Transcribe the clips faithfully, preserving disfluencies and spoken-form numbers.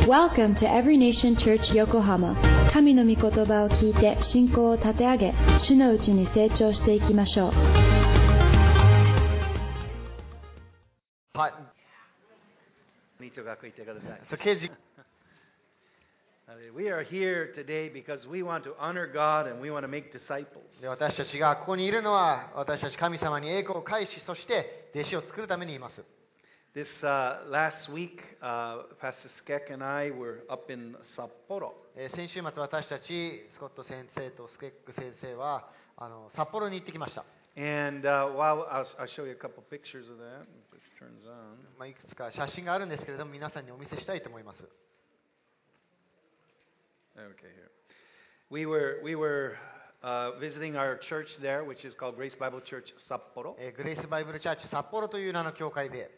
Welcome to Every Nation Church Yokohama. 神の御言葉を聞いて信仰を立て上げ、主のうちに成長していきましょう。 はい。 日学いてください。 So, kids, We are here today because we want to honor God and we want to make disciples. で私たちがここにいるのは、私たち神様に栄光を返し、そして弟子を作るためにいます。 This uh, last week, uh, Pastor Skek and I were up in Sapporo. えー先週末、私たちスコット先生とスケック先生はあの札幌に行ってきました。 And uh, while I'll, I'll show you a couple pictures of that, if it turns on. まあ、いくつか写真があるんですけれども、皆さんにお見せしたいと思います。 Okay, here. We were we were uh, visiting our church there, which is called Grace Bible Church Sapporo. えーグレイスバイブルチャーチ札幌という名の教会で、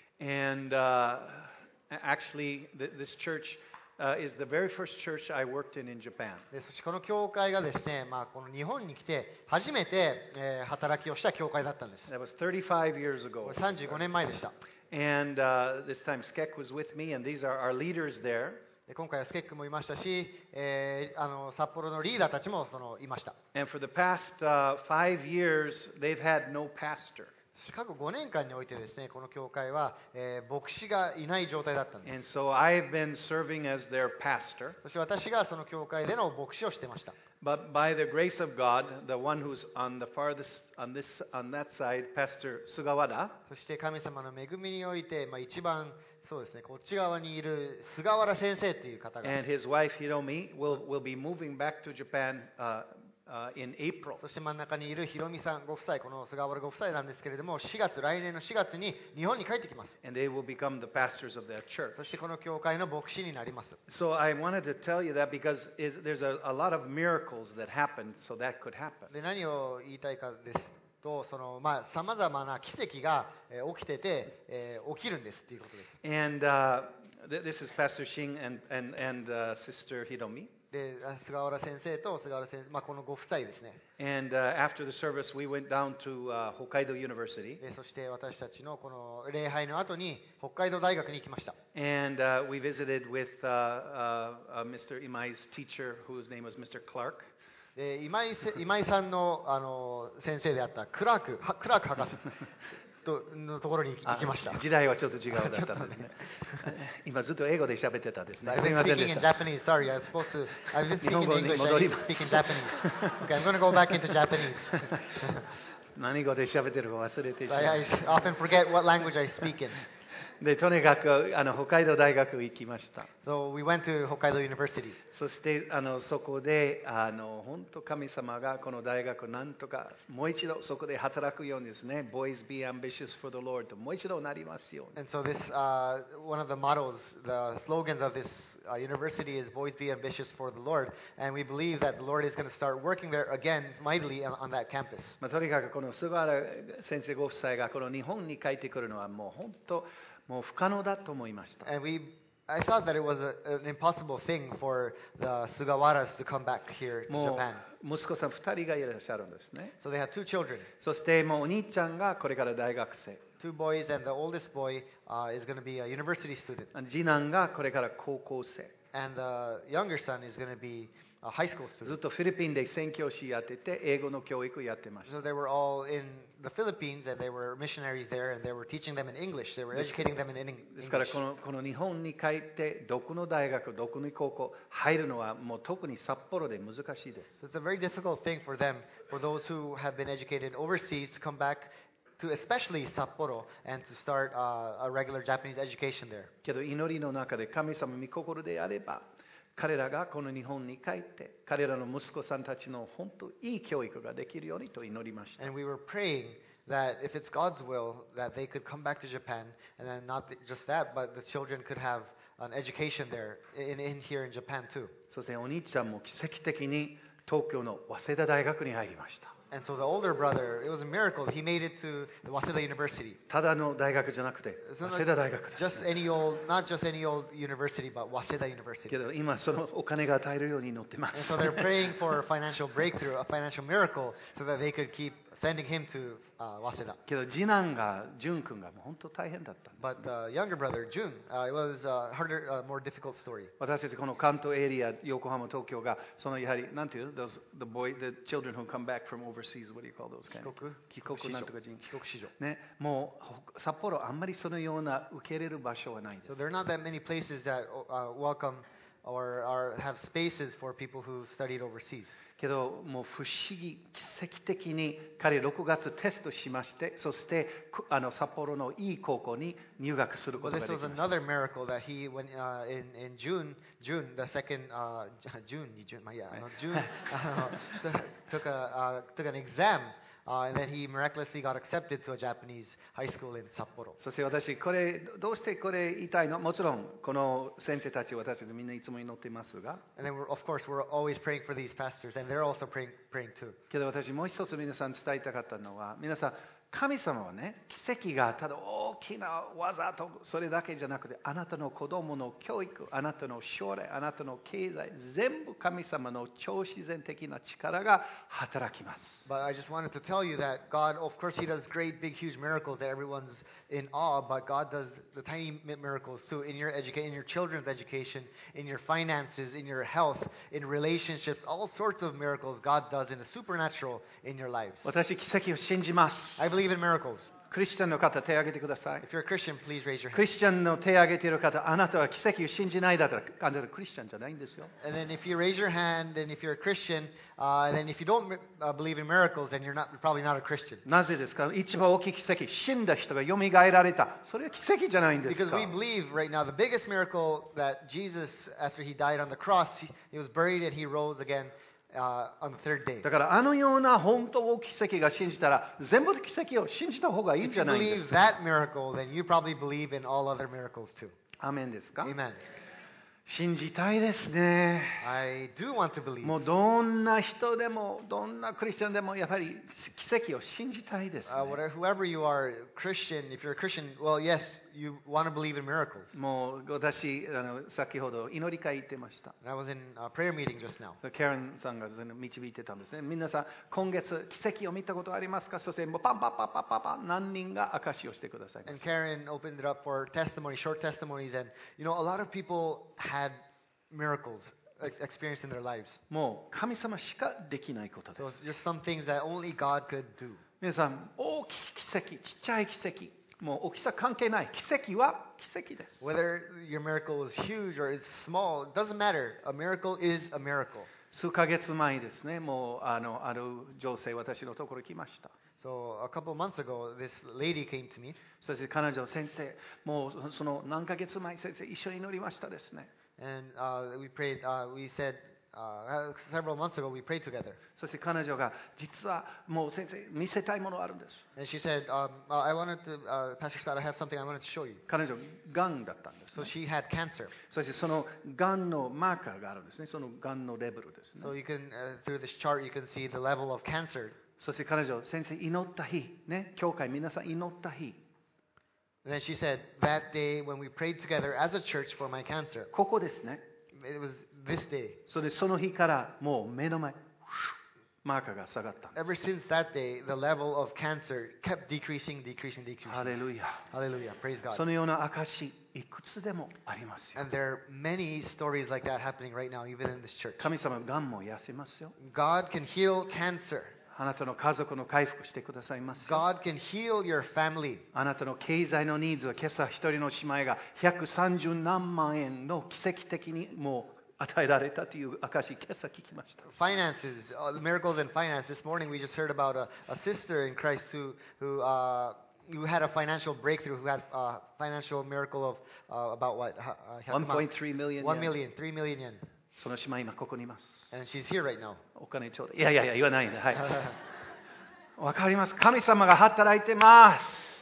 And uh, actually, th- this church uh, is the very first church I worked in in Japan. でそしてこの教会がですね、まあ、この日本に来て初めて、えー働きをした教会だったんです。 That was thirty-five years こ ago. れさんじゅうごねんまえでした。 And uh, this time Skek was with me, and these are our leaders there. で今回はスケックもいましたし、えーあの札幌のリーダーたちもそのいました。 And for the past uh, five years, they've had no pastor. 過去ごねんかんにおいてですね、この教会は、えー牧師がいない状態だったんで And す。 so I've been serving as their pastor. そして私がその教会での牧師をしてました。 But by the grace of God, the one who's on the farthest on this on that side, Pastor Sugawara, そして神様の恵みにおいて、まあ、一番そうですね、こっち側にいる菅原先生という方が、 and his wife Hiromi will will be moving back to Japan uh, uh, in April. そして真ん中にいるひろみさんご夫妻、この菅原ご夫妻なんですけれども、しがつ、来年のしがつに日本に帰ってきます。 And they will become the pastors of that church. そしてこの教会の牧師になります。 So I wanted to tell you that because is, there's a, a lot of miracles that happened, so that could happen. で何を言いたいかですと、そのまあさまざまな奇跡が、えー起きてて、えー起きるんですっていうことです。 And uh, th- this is Pastor Shing and and and uh, Sister Hiromi. で、あ菅原先生と菅原先生、まあ、このご夫妻ですね。 And uh, after the service, we went down to uh, Hokkaido University, でそして私たちのこの礼拝の後に北海道大学に行きました。 and uh, we visited with uh, uh, uh, Mister Imai's teacher, whose name was Mister Clark. で今井せ今井さんの、あの先生であったクラークはクラーク博士とのところに行き行きました。 あ時代はちょっと違うだったんですね。今ずっと英語で喋ってたですね。 I've すみ been ません speaking で in した。 Japanese. Sorry, I was supposed to. I've been 日 speaking 本 in 語に English. 戻 I り need ま to す。 speak in Japanese. Okay, I'm going to go back into Japanese. 何語で喋ってるか忘れてしま I, I う。 often forget what language I speak in. でとにかくあの北海道大学行きました。 So we went to Hokkaido University. そしてあのそこであの本当神様がこの大学なんとかもう一度そこで働くようにですね。Boys be ambitious for the Lord ともう一度なりますように。 And so this, uh, one of the mottos, the slogans of this uh, university is "Boys be ambitious for the Lord," and we believe that the Lord is going to start working there again mightily on, on that campus. まあ、とにかくこの菅原先生ご夫妻がこの日本に帰ってくるのはもう本当もう不可能だと思いました。 And we, I thought that it was a, an impossible thing for the Sugawaras to come back here to も Japan. う息子さんふたりがいらっしゃるんですね。 So they have two children, そしてもうお兄ちゃんがこれから大学生、 two boys, and the oldest boy uh, is going to be a university student, 次男がこれから高校生。 and the younger son is going to be a high school ずっ student. とフィリピンで宣教師やってて英語の教育やってました。 So they were all in the Philippines, and they were missionaries there, and they were teaching them in English. They were educating them in Eng- ですから English. このこの日本に帰ってどこの大学どこの高校入るのはもう特に札幌で難しいです。 So it's a very difficult thing for them, for those who have been educated overseas, to come back to especially Sapporo and to start uh, a regular Japanese education there. けど祈りの中で神様御心であれば彼らがこの日本に帰って彼らの息子さんたちの本当いい教育ができるようにと祈りました。 And we were praying that if it's God's will, that they could come back to Japan, and then not just that, but the children could have an education there, in, in here in Japan too. そしてお兄ちゃんも奇跡的に東京の早稲田大学に入りました。 And so the older brother, it was a miracle. He made it to the Waseda University. ただの大学じゃなくて It's 早 not 稲田大学だ。 just any old, not just any old university, but Waseda University. けど今そのお金が与えるように祈ってま And す。 so they're praying for a financial breakthrough, a financial miracle, so that they could keep sending him to uh, Waseda. けど次男が淳君がもう本当大変だったんです。 But the younger brother, Jun, uh, it was a harder, uh, more difficult story. 私たちこの関東エリア、横浜、東京が、そのやはり、なんていう those, the boy, the children who come back from overseas, what do you call those kind of? 帰国なんとか人。 帰国子女。 ね、もう札幌あんまりそのような受け入れる場所はないんです。 So there are not that many places that uh, welcome or, or have spaces for people who studied overseas. けどもう不思議、奇跡的に彼ろくがつテストしまして、そしてあの札幌のいい高校に入学すること Well, が this でき was ました。 another miracle that he, when uh, in in June, June the second uh, June, June, yeah, no, June, uh, took a uh, took an exam. Uh, and then he miraculously got accepted to a Japanese high school in Sapporo. そして私、これ、どうしてこれ言いたいの？もちろん、この先生たち、私たちみんないつも祈っていますが、 And then, we're, of course, we're always praying for these pastors, and they're also praying, praying too. けど私、もう一つ皆さん伝えたかったのは、皆さん、神様はね、奇跡がただ大きな技とそれだけじゃなくて、あなたの子供の教育、あなたの将来、あなたの経済、全部神様の超自然的な力が働きます。 But I just wanted to tell you that God, of course, He does great, big, huge miracles that everyone's in awe, but God does the tiny miracles too in your education, in your children's education, in your finances, in your health, in relationships, all sorts of miracles God does in the supernatural in your lives. 私、奇跡を信じます。 I believe in miracles. クリスチャンの方、手を挙げてください。 If you're a Christian, please raise your クリ hand. スチャンの手を挙げている方、あなたは奇跡を信じないだったら、あなたはクリスチャンじゃないんですよ。 And then if you raise your hand, and if you're a Christian, uh, and then if you don't uh, believe in miracles, then you're not you're probably not a Christian. なぜですか？一番大きい奇跡、死んだ人が蘇られた。それは奇跡じゃないんです Because か？ we believe right now the biggest miracle that Jesus, after he died on the cross, he, he was buried and he rose again uh, on the third day. だからあのような本当大きい奇跡が信じたら、全部の奇跡を信じた方がいいん If じ you ゃないんで believe すか？ that miracle, then you probably believe in all other miracles too. アーメンですか？ Amen. 信じたいですね。 I do want to believe. もうどんな人でも、どんなクリスチャンでも、やはり奇跡を信じたいです、ね。 Uh, whatever, whoever you are, Christian, if you're a Christian, well, yes, you want to believe in miracles. もう私あの、先ほど祈り会行ってました。 And I was in a prayer meeting just now. キャレンさんが導いてたんですね。皆さん、今月奇跡を見たことありますか？そしてもうパンパンパンパンパンパン何人が証しをしてください。 And Karen opened it up for testimony, short testimonies, and you know, a lot of people had miracles ex- experienced in their lives. もう神様しかできないことで So す。 it's just some things that only God could do. 皆さん、大きい奇跡、ちっちゃい奇跡、もう大きさ関係ない。奇跡は奇跡です。 Whether your miracle is huge or it's small, it doesn't matter. A miracle is a miracle. 数ヶ月前ですね、もうあのある女性、私のところに来ました。 So a couple of months ago, this lady came to me, そして彼女、先生、もうその何ヶ月前、先生、一緒に祈りましたですね。 and uh, we prayed. Uh, we said uh, several months ago we prayed together. そして彼女が、実はもう先生、見せたいものがあるんです。 And she said, um, uh, "I wanted to, uh, Pastor Scott, I have something I wanted to show you." 彼女、がんだったんです、 So ね。 she had cancer. そしてそのがんのマーカーがあるんですね。そのがんのレベルですね。 So you can, uh, through this chart, you can see the level of cancer. そして彼女、先生、祈った日、ね、教会皆さん祈った日、 And then she said, that day when we prayed together as a church for my cancer, ここですね。 it was this day. それでその日からもう目の前、マーカーが下がった。 Ever since that day, the level of cancer kept decreasing, decreasing, decreasing. ハレルヤ。 Hallelujah. Praise そ God. のような証、いくつでもありますよ。 And there are many stories like that happening right now, even in this church. 神様、がんも癒せますよ。 God can heal cancer. あなたの家族の回復してくださいますよ。 God can heal your family. あなたの経済のニーズは今朝一人の姉妹がひゃくさんじゅうなんまんえんの奇跡的にもう与えられたという証、今朝聞きました。 Finances, uh, miracles in finance. This morning we just heard about a, a sister in Christ who, who, uh, who had a financial breakthrough, who had a financial miracle of uh, about what? Uh, ワンポイントスリーミリオン one million, three million yen. その姉妹今ここにいます。 And she's here right now. お金ちょうだい。いやいやいや、言わないで。はい。わかります。神様が働いてます。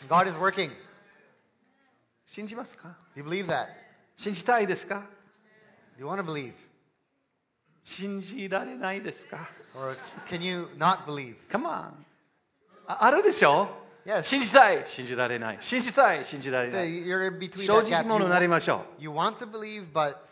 God is working. 信じますか？ Do you believe that? 信じたいですか？ Do you want to believe? 信じられないですか？ Or can you not believe? Come on. あ、あるでしょ？ Yes. 信じたい、信じられない。信じたい、信じられ So ない。 you're in between 正 that 直 gap. 者になり You, ましょ you want to believe, but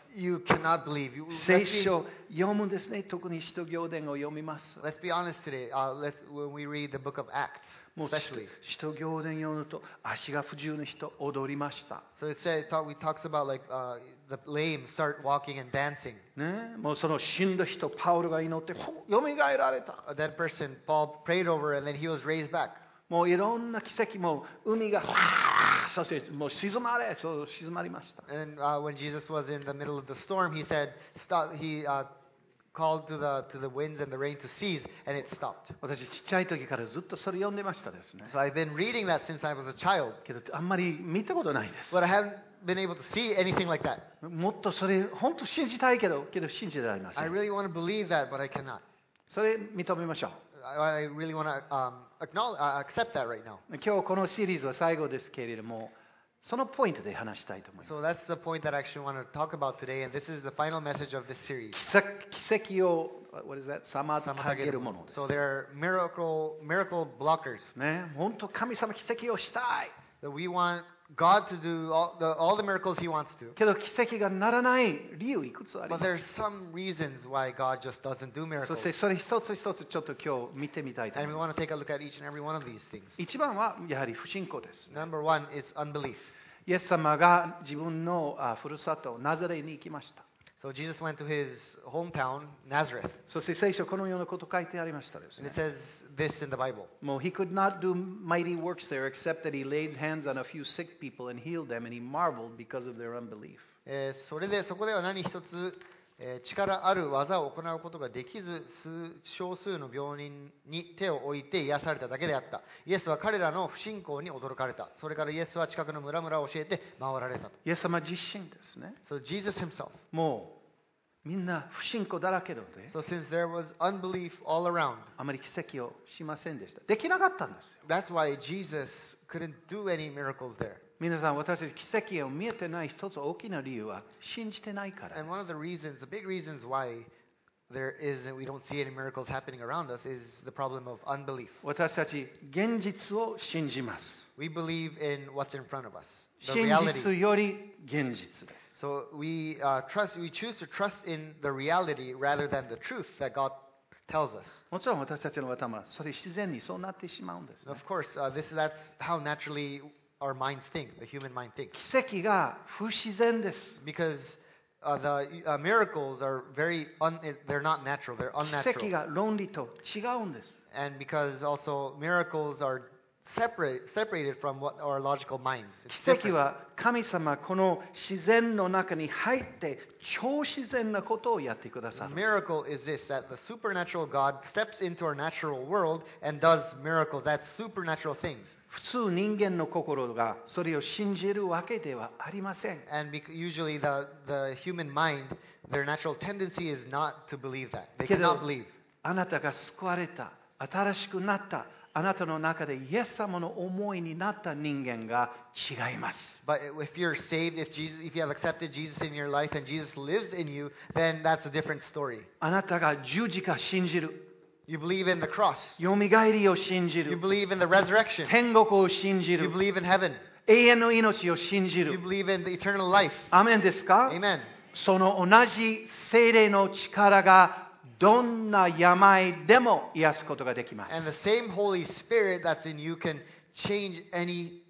you cannot believe. You, 聖 let's, be, 書読むんですね。特に使徒行伝を読みます。 let's be honest today. Uh, let's when we read the book of Acts, もう especially. 使徒行伝読むと足が不自由な人踊りました。 So it said, it talk, we talks about like uh, the lame start walking and dancing. ね、もうその死んだ人パウロが祈ってよみがえられた。 A dead person, Paul prayed over, and then he was raised back. もういろんな奇跡も海がそしてもう静まれそう静まりました。 And uh, when Jesus was in the middle of the storm, he said, stop. He uh, called to the to the winds and the rain to cease, and it stopped. 私ちっちゃい時からずっとそれ読んでましたですね。 So I've been reading that since I was a child, けどあんまり見たことないです。 but I haven't been able to see anything like that. もっとそれ本当信じたいけどけど信じられませ I ん。 really want to believe that, but I cannot. それ認めましょう。 I, I really want to um, acknowledge, uh, accept that right now. 今日このシリーズは最後ですけれども、そのポイントで話したいと思います。 So that's the point that I actually want to talk about today, and this is the final message of this series. 奇跡を、what is that? 妨げるものです。 So there are miracle miracle blockers ね、本当神様奇跡をしたい。 that we want God to do all the all the miracles He wants to. けど奇跡がならない理由いくつあり But ます。 there's some reasons why God just doesn't do そ miracles, してそれ一つ一つちょっと今日見てみたいと and 思い we ま want to take a look at each and every one of these things. す。一番はやはり不信仰です。 Number one is unbelief. イエス様が自分のあふるさとナザレに行きました。 So Jesus went to his hometown, Nazareth, そして聖書このようなこと書いてありましたです and ね it。says this in the Bible. もう he could not do mighty works there except that he laid hands on a few sick people and healed them and he marveled because of their unbelief. えーそれでそこでは何一つ、えー力ある技を行うことができず、数少数の病人に手を置いて癒されただけであった。イエスは彼らの不信仰に驚かれた。それからイエスは近くの村々を教えて回られたと。 イエス様自身ですね。 So Jesus himself. もうみんな不信仰だらけで、 So since there was unbelief all around, あまり奇跡をしませんでした。できなかったんですよ。 that's why Jesus couldn't do any miracles there. 皆さん、私たち奇跡を見えてない一つ大きな理由は信じてないから。 And one of the reasons, the big reasons why there isn't, we don't see any miracles happening around us is the problem of unbelief. 私たち現実を信じます。 We believe in what's in front of us, the 真 reality. 実より現実です。 So we uh, trust, we choose to trust in the reality rather than the truth that God tells us. もちろん私たちの頭、それ自然にそうなってしまうんです、ね Of。course, uh, this that's how naturally our minds think, the human mind thinks. 奇跡が不自然です。 Because uh, the uh, miracles are very, un- they're not natural, they're 奇跡 unnatural. が論理と違うんです。 And because also miracles are separate, separated from what our logical minds. It's 奇跡 different. は神様この自然の中に入って超自然なことをやってくだ The さる。 miracle is this, that the supernatural God steps into our natural world and does miracles. That's supernatural things. 普通人間の心がそれを信じるわけではありません。 And bec- usually the, the human mind, their natural tendency is not to believe that. They けど cannot believe. あなたが救われた、新しくなった、あなたの中でイエス様の思いになった人間が違います。 But if you're saved, if Jesus, if you have accepted Jesus in your life and Jesus lives in you, then that's a different story. あなたが十字架信じる、 You believe in the cross. よみがえりを信じ You る、 believe in the resurrection. 天国を信じ You る、 believe in heaven. 永遠の命を信じ You る。 believe in the eternal life. アメンですか？ Amen. その同じ聖霊の力がどんな病でも癒すことができます。 And the same Holy Spirit that's in you can change any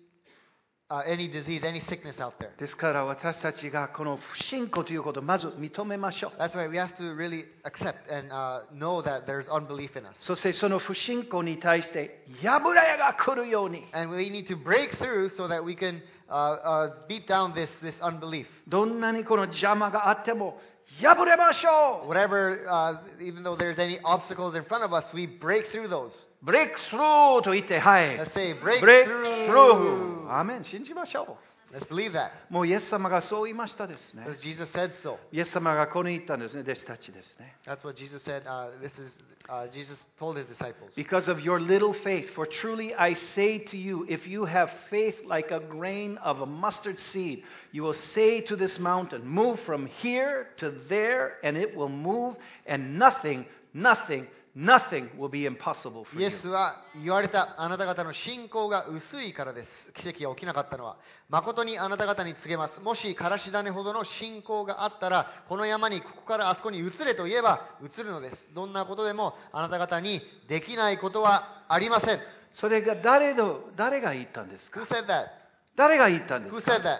uh, any disease, any sickness out there. ですから私たちがこの不信仰ということをまず認めましょう。 That's why we have to really accept and uh, know that there's unbelief in us. そしてその不信仰に対して破らやが来るように、 And we need to break through so that we can uh, uh, beat down this, this unbelief. どんなにこの邪魔があっても破れましょう。 Whatever, uh, even though there's any obstacles in front of us, we break through those. ブレイクスルーと言って、はい。 Let's say, break ブレイクスルー。 through. アーメン、信じましょ Let's believe that. う。もうイエス様がそう言いましたですね。 Because Jesus said so. イエス様がこの言ったんですね、弟子たちですね。 That's what Jesus said. Uh, this is uh, Jesus told his disciples. Because of your little faith, for truly I say to you, if you have faith like a grain of a mustard seed, you will say to this mountain, move from here to there, and it will move, and nothing, nothing, nothing will be impossible for イ you. エスは言われた、あなた方の信仰が薄いからです。奇跡が起きなかったのは。誠にあなた方に告げます。もしからし種ほどの信仰があったら、この山にここからあそこに移れと言えば移るのです。どんなことでもあなた方にできないことはありません。 それが誰の、誰が言ったんですか？ Who said that? 誰が言ったんです Who か？ said that?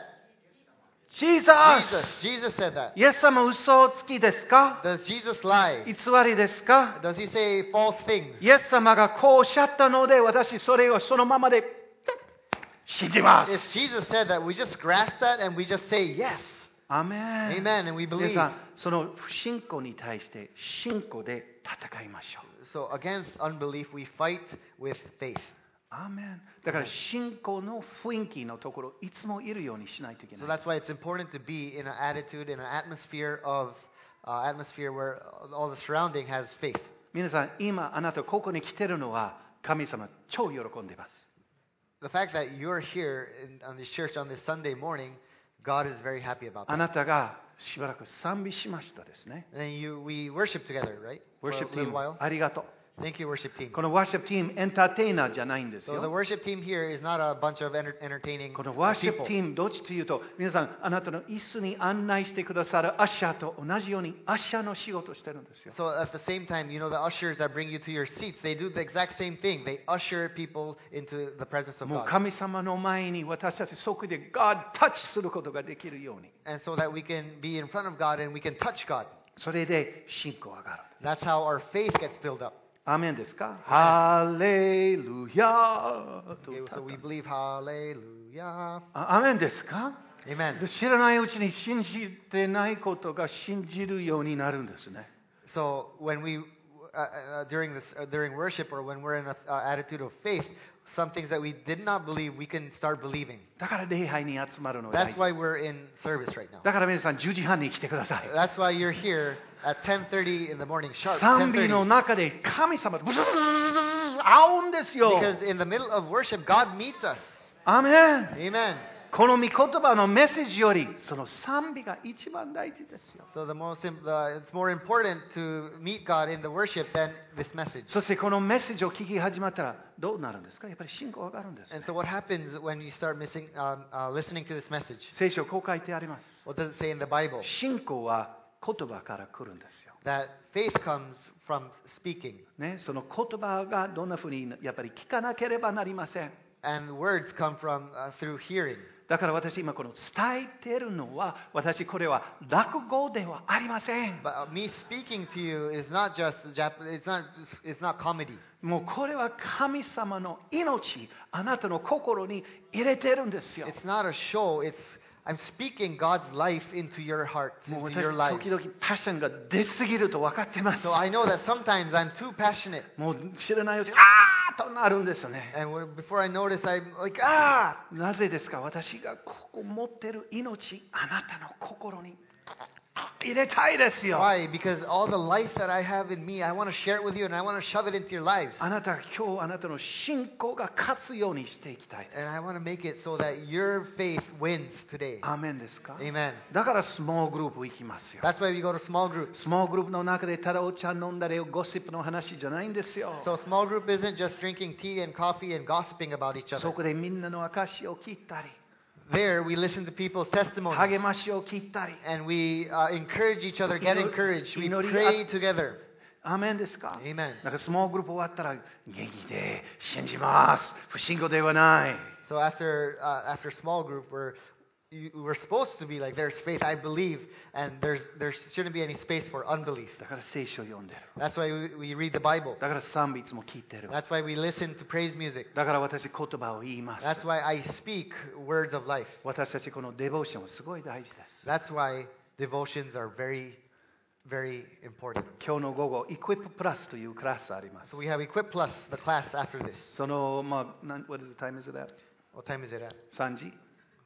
Jesus! Jesus. Jesus said that. イエス様嘘をつきですか？ Does Jesus lie? 偽りですか？ Does he say false things? イエス様がこうおっしゃったので、私それをそのままで信じます。 If Jesus said that, we just grasp that and we just say yes. アメン。 Amen. And we 皆 believe. さん、その不信仰に対して信仰で戦いましょう。 So against unbelief, we fight with faith. アーメン。だから信仰の雰囲気のところ、いつもいるようにしないといけ So ない。 that's why it's important to be in an attitude, in an atmosphere of uh, atmosphere where all the surrounding has faith. 皆さん、今あなたここに来てるのは神様超喜んでいます。 The fact that you're here in, on this church on this Sunday morning, God is very happy about あ that. なたがしばらく賛美しましたですね。 And then you, we worship together, right? For a Worship little team、 while. ありがとう。 Thank you, worship team. このワーシップチーム、エンターテイナーじゃないんです So the よ。 worship team here is not a bunch of enter- entertaining このワーシッ people. プチーム、どっちというと、皆さん、あなたの椅子に案内してくださるアッシャーと同じように、アッシャーの仕事をしてるんですよ。 So at the same time, you know, the ushers that bring you to your seats, they do the exact same thing. They usher people into the presence of もう God. 神様の前に私たち即で God タッチすることができるように。 And so that we can be in front of God and we can touch God. それで信仰が上がるんです。 That's how our faith gets built up. アーメンですか？ハレルヤと Okay, 歌 so っ we た。 believe hallelujah. あアーメンですか？ Amen. で知らないうちに信じてないことが信じるようになるんですね。 So when we, uh, uh, during this, uh, during worship or when we're in an uh, attitude of faith, some things that we did not believe, we can start believing. だから礼拝に集まるのが大 That's 事。 why we're in service right now. だから皆さんじゅうじはんに来てください。 That's why you're here at ten thirty in the morning, sharp 賛美の ten thirty. 中で神様とブズブズブズブズ会うんですよ。 Because in the middle of worship, God meets us. アーメン。 Amen. この御言葉のメッセージよりその賛美が一番大事ですよ。 So the most, im- the, it's more important to meet God in the worship than this message. そしてこのメッセージを聞き始まったらどうなるんですか？やっぱり信仰が上がるんです、ね。 And so what happens when you start missing, um, uh, listening to this message? 聖書こう書いてあります。 What does it say in the Bible? 信仰は言葉から来るんですよ。 That faith comes from speaking. ね、その言葉がどんなふうにやっぱり聞かなければなりません。 And words come from uh, through hearing. だから私今この伝えているのは私これは落語ではありません。 But uh, me speaking to you is not just Jap- it's not it's not comedy. もうこれは神様の命、あなたの心に入れてるんですよ。 It's not a show. It's I'm speaking God's life into your hearts, もう into 私 your lives. 時々パッションが出すぎると分かってます。 So I know that sometimes I'm too passionate, もう知らないうちにあーとなるんですよね。 and when, before I notice, I'm like, ah. なぜですか？私がここ持ってる命、あなたの心に入れたいですよ。 Why? Because all the life that I have in me, I want to share it with you, and I want to shove it into your lives. あなたが今日あなたの信仰が勝つようにしていきたい。 And I want to make it so that your faith wins today. アーメンですか？ Amen. だからスモールグループ行きますよ。 That's why we go to small groups. スモールグループの中でただお茶飲んだりゴシップの話じゃないんですよ。 So small group isn't just drinking tea and coffee and gossiping about each そ other. こでみんなの証を聞いたり、 There we listen to people's 励 testimonies ましを聞いたり。 and we uh, encourage each other, get encouraged. We pray together. アーメンですか？ Amen. なんかスモールグループ終わったら元気で信じます。不信仰ではない。 So after uh, after small group, we're you, we're supposed to be like there's faith, I believe, and there's there shouldn't be any space for unbelief. だから聖書を読んでる。 That's why we, we read the Bible. だから賛美いつも聞いてる。 That's why we listen to praise music. だから私言葉を言います。 That's why I speak words of life. 私たちこのデボーションすごい大事です。 That's why devotions are very, very important. 今日の午後、Equip Plus というクラスあります。 So we have Equip Plus, the class after this. その、まあ、なん what is the time is it at? What time is it at? さんじ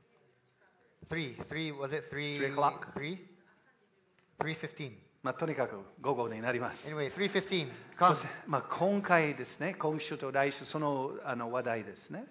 Three. Three. Was it three? Three o'clock. Three. Three fifteen. まあ、とにかく午後になります。 Anyway, three fifteen. そ Come. してまあ、今回ですね、今週と来週、そのあの話題ですね。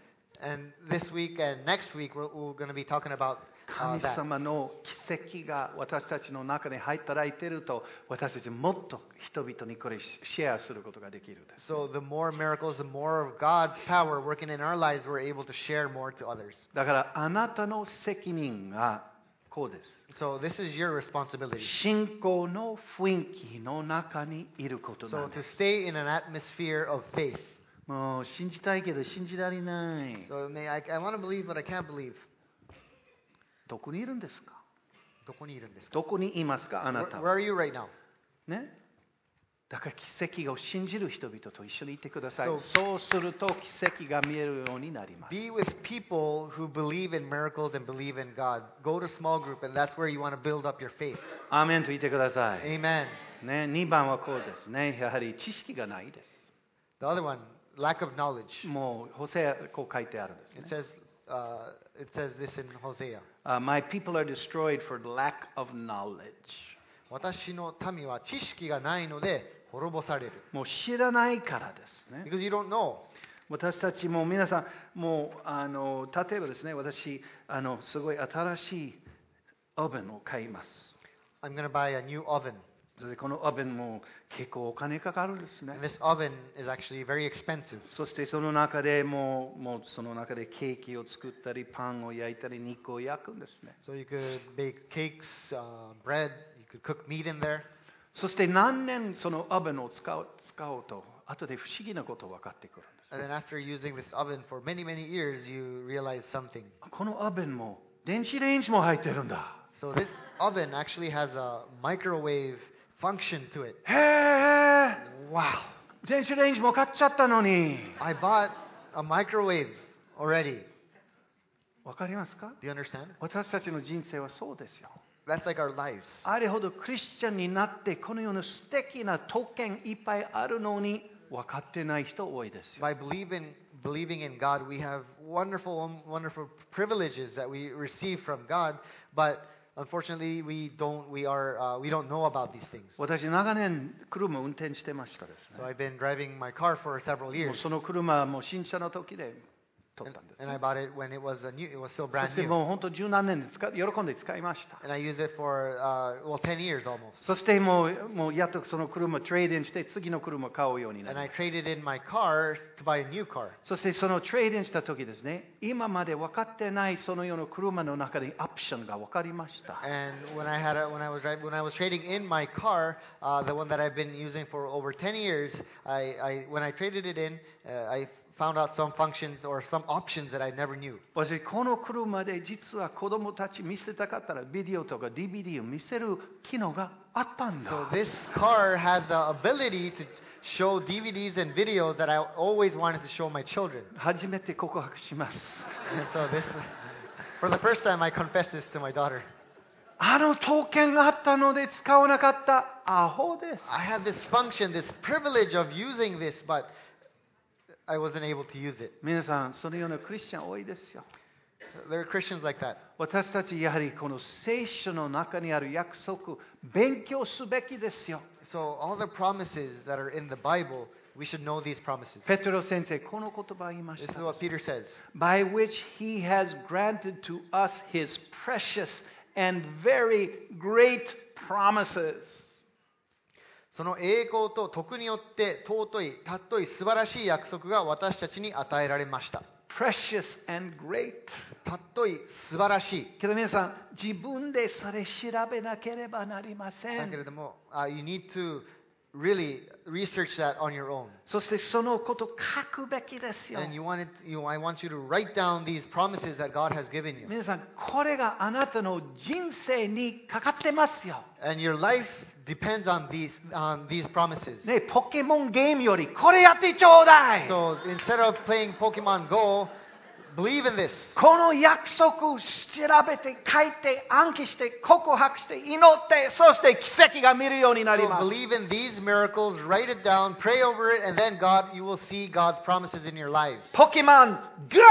And this week and next week, we're, we're going to be talking about uh, 神 that. 様の奇跡が私たちの中に働いていると、私たちもっと人々にこれシェアすることができるんです。 So the more miracles, the more of God's power working in our lives, we're able to share more to others. だからあなたの責任がこうです。 So this is your responsibility. 信仰の雰囲気の中にいることな So んで to す。 stay in an atmosphere of faith. もう信じたいけど信じられない。 So may, I, I want to believe, but I can't believe. どこにいるんですか？ どこにいるんですか？ どこにいますかあな Where, た where は？ are you right now? ね。だから奇跡を信じる人々と一緒にいてください。 So- そうすると奇跡が見えるようになります。 Be with people who believe in miracles and believe in God. Go to small group, and that's where you want to build up your faith. アーメンと言ってください。 Amen. ね、にばんはこうですね。やはり知識がないで The other one, lack of knowledge. す。もう、ホセア、こう書いてあるんです It ね。 says, uh, it says this in Hosea. Uh, My people are destroyed for lack of knowledge. 私の民は知識がないので滅ぼされる。 もう知らないからですね。 Because you don't know. 私たちも皆さん、もう、あの、例えばですね、私、あの、すごい新しいオーブンを買います。 I'm going to buy a new oven. そしてこのオーブンも結構お金かかるんですね And。this oven is actually very expensive. そしてその中でもう、もうその中でケーキを作ったり、パンを焼いたり、肉を焼くんですね。 So you could bake cakes, uh, bread, you could cook meat in there. そして何年そのオーブンを使う使うと、後で不思議なことが分かってくるんです。 And then after using this oven for many, many years, you realize something. このオーブンも電子レンジも入ってるんだ。 So this oven actually has a microwave function to it. へえ、 Wow. 電子レンジも買っちゃったのに。 I bought a microwave already. わかりますか？ Do you understand? 私たちの人生はそうですよ。 That's like our lives. あれほどクリスチャンになってこのような素敵な特権いっぱいあるのに分かってない人多いですよ。 By believing, believing in God, we have wonderful, wonderful privileges that we receive from God, but unfortunately, we don't, we are, uh, we don't know about these things. 私長年車を運転してましたです So ね。 I've been driving my car for several もう years, その車はもう新車の時で取ったんです、 and I bought it when it was a new, it was still そ brand して new, もう本当十何年で使喜んで使いました。 and I used it for uh, well ten years almost. そしてもうもうやっとその車をトレードインして次の車を買うようにな And り I traded in my car to buy a new car. そしてそのトレードインした時ですね、今まで分かってないそのような車の中でアプションが分かりました。 And when I had a, when I was driving, when I was trading in my car, uh, the one that I've been using for over ten years, I, I when I traded it in, uh, I found out some functions or some options that I never knew. 私この車で実は子供たち見せたかったらビデオとか ディーブイディー を見せる機能があったんだ。 So this car had the ability to show D V Ds and videos that I always wanted to show my children. 初めて告白します。 And so this, for the first time, I confessed this to my daughter. あの特権があったので使わなかったアホです。 I had this function, this privilege of using this, but I wasn't able to use it. 皆さん、そのようなクリスチャン多いですよ。 There are Christians like that. 私たちやはりこの聖書の中にある約束、勉強すべきですよ。 So all the promises that are in the Bible, we should know these promises. ペトロ先生、この言葉を言いまし This た is。what Peter says. By which he has granted to us his precious and very great promises. その栄光と徳によって尊い、尊い素晴らしい約束が私たちに与えられました。 Precious and great. 尊い、素晴らしい。 けど皆さん、自分でそれ調べなければなりませだけれん。 ども、uh, you need to really research that on your own. そしてそのこと書くべきですよ。 And you want it, you, I want you to write down these promises that God has given you. 皆さん、これがあなたの人生にかかってますよ。 And your life depends on these, on these promises. ね、ポケモンゲームよりこれやってちょうだい。 So instead of playing Pokemon Go, believe in this. この約束調べて書いて暗記して告白して祈ってそして奇跡が見るようになり So ます。 believe in these miracles, write it down, pray over it, and then God, you will see God's promises in your lives. ポケモン GO!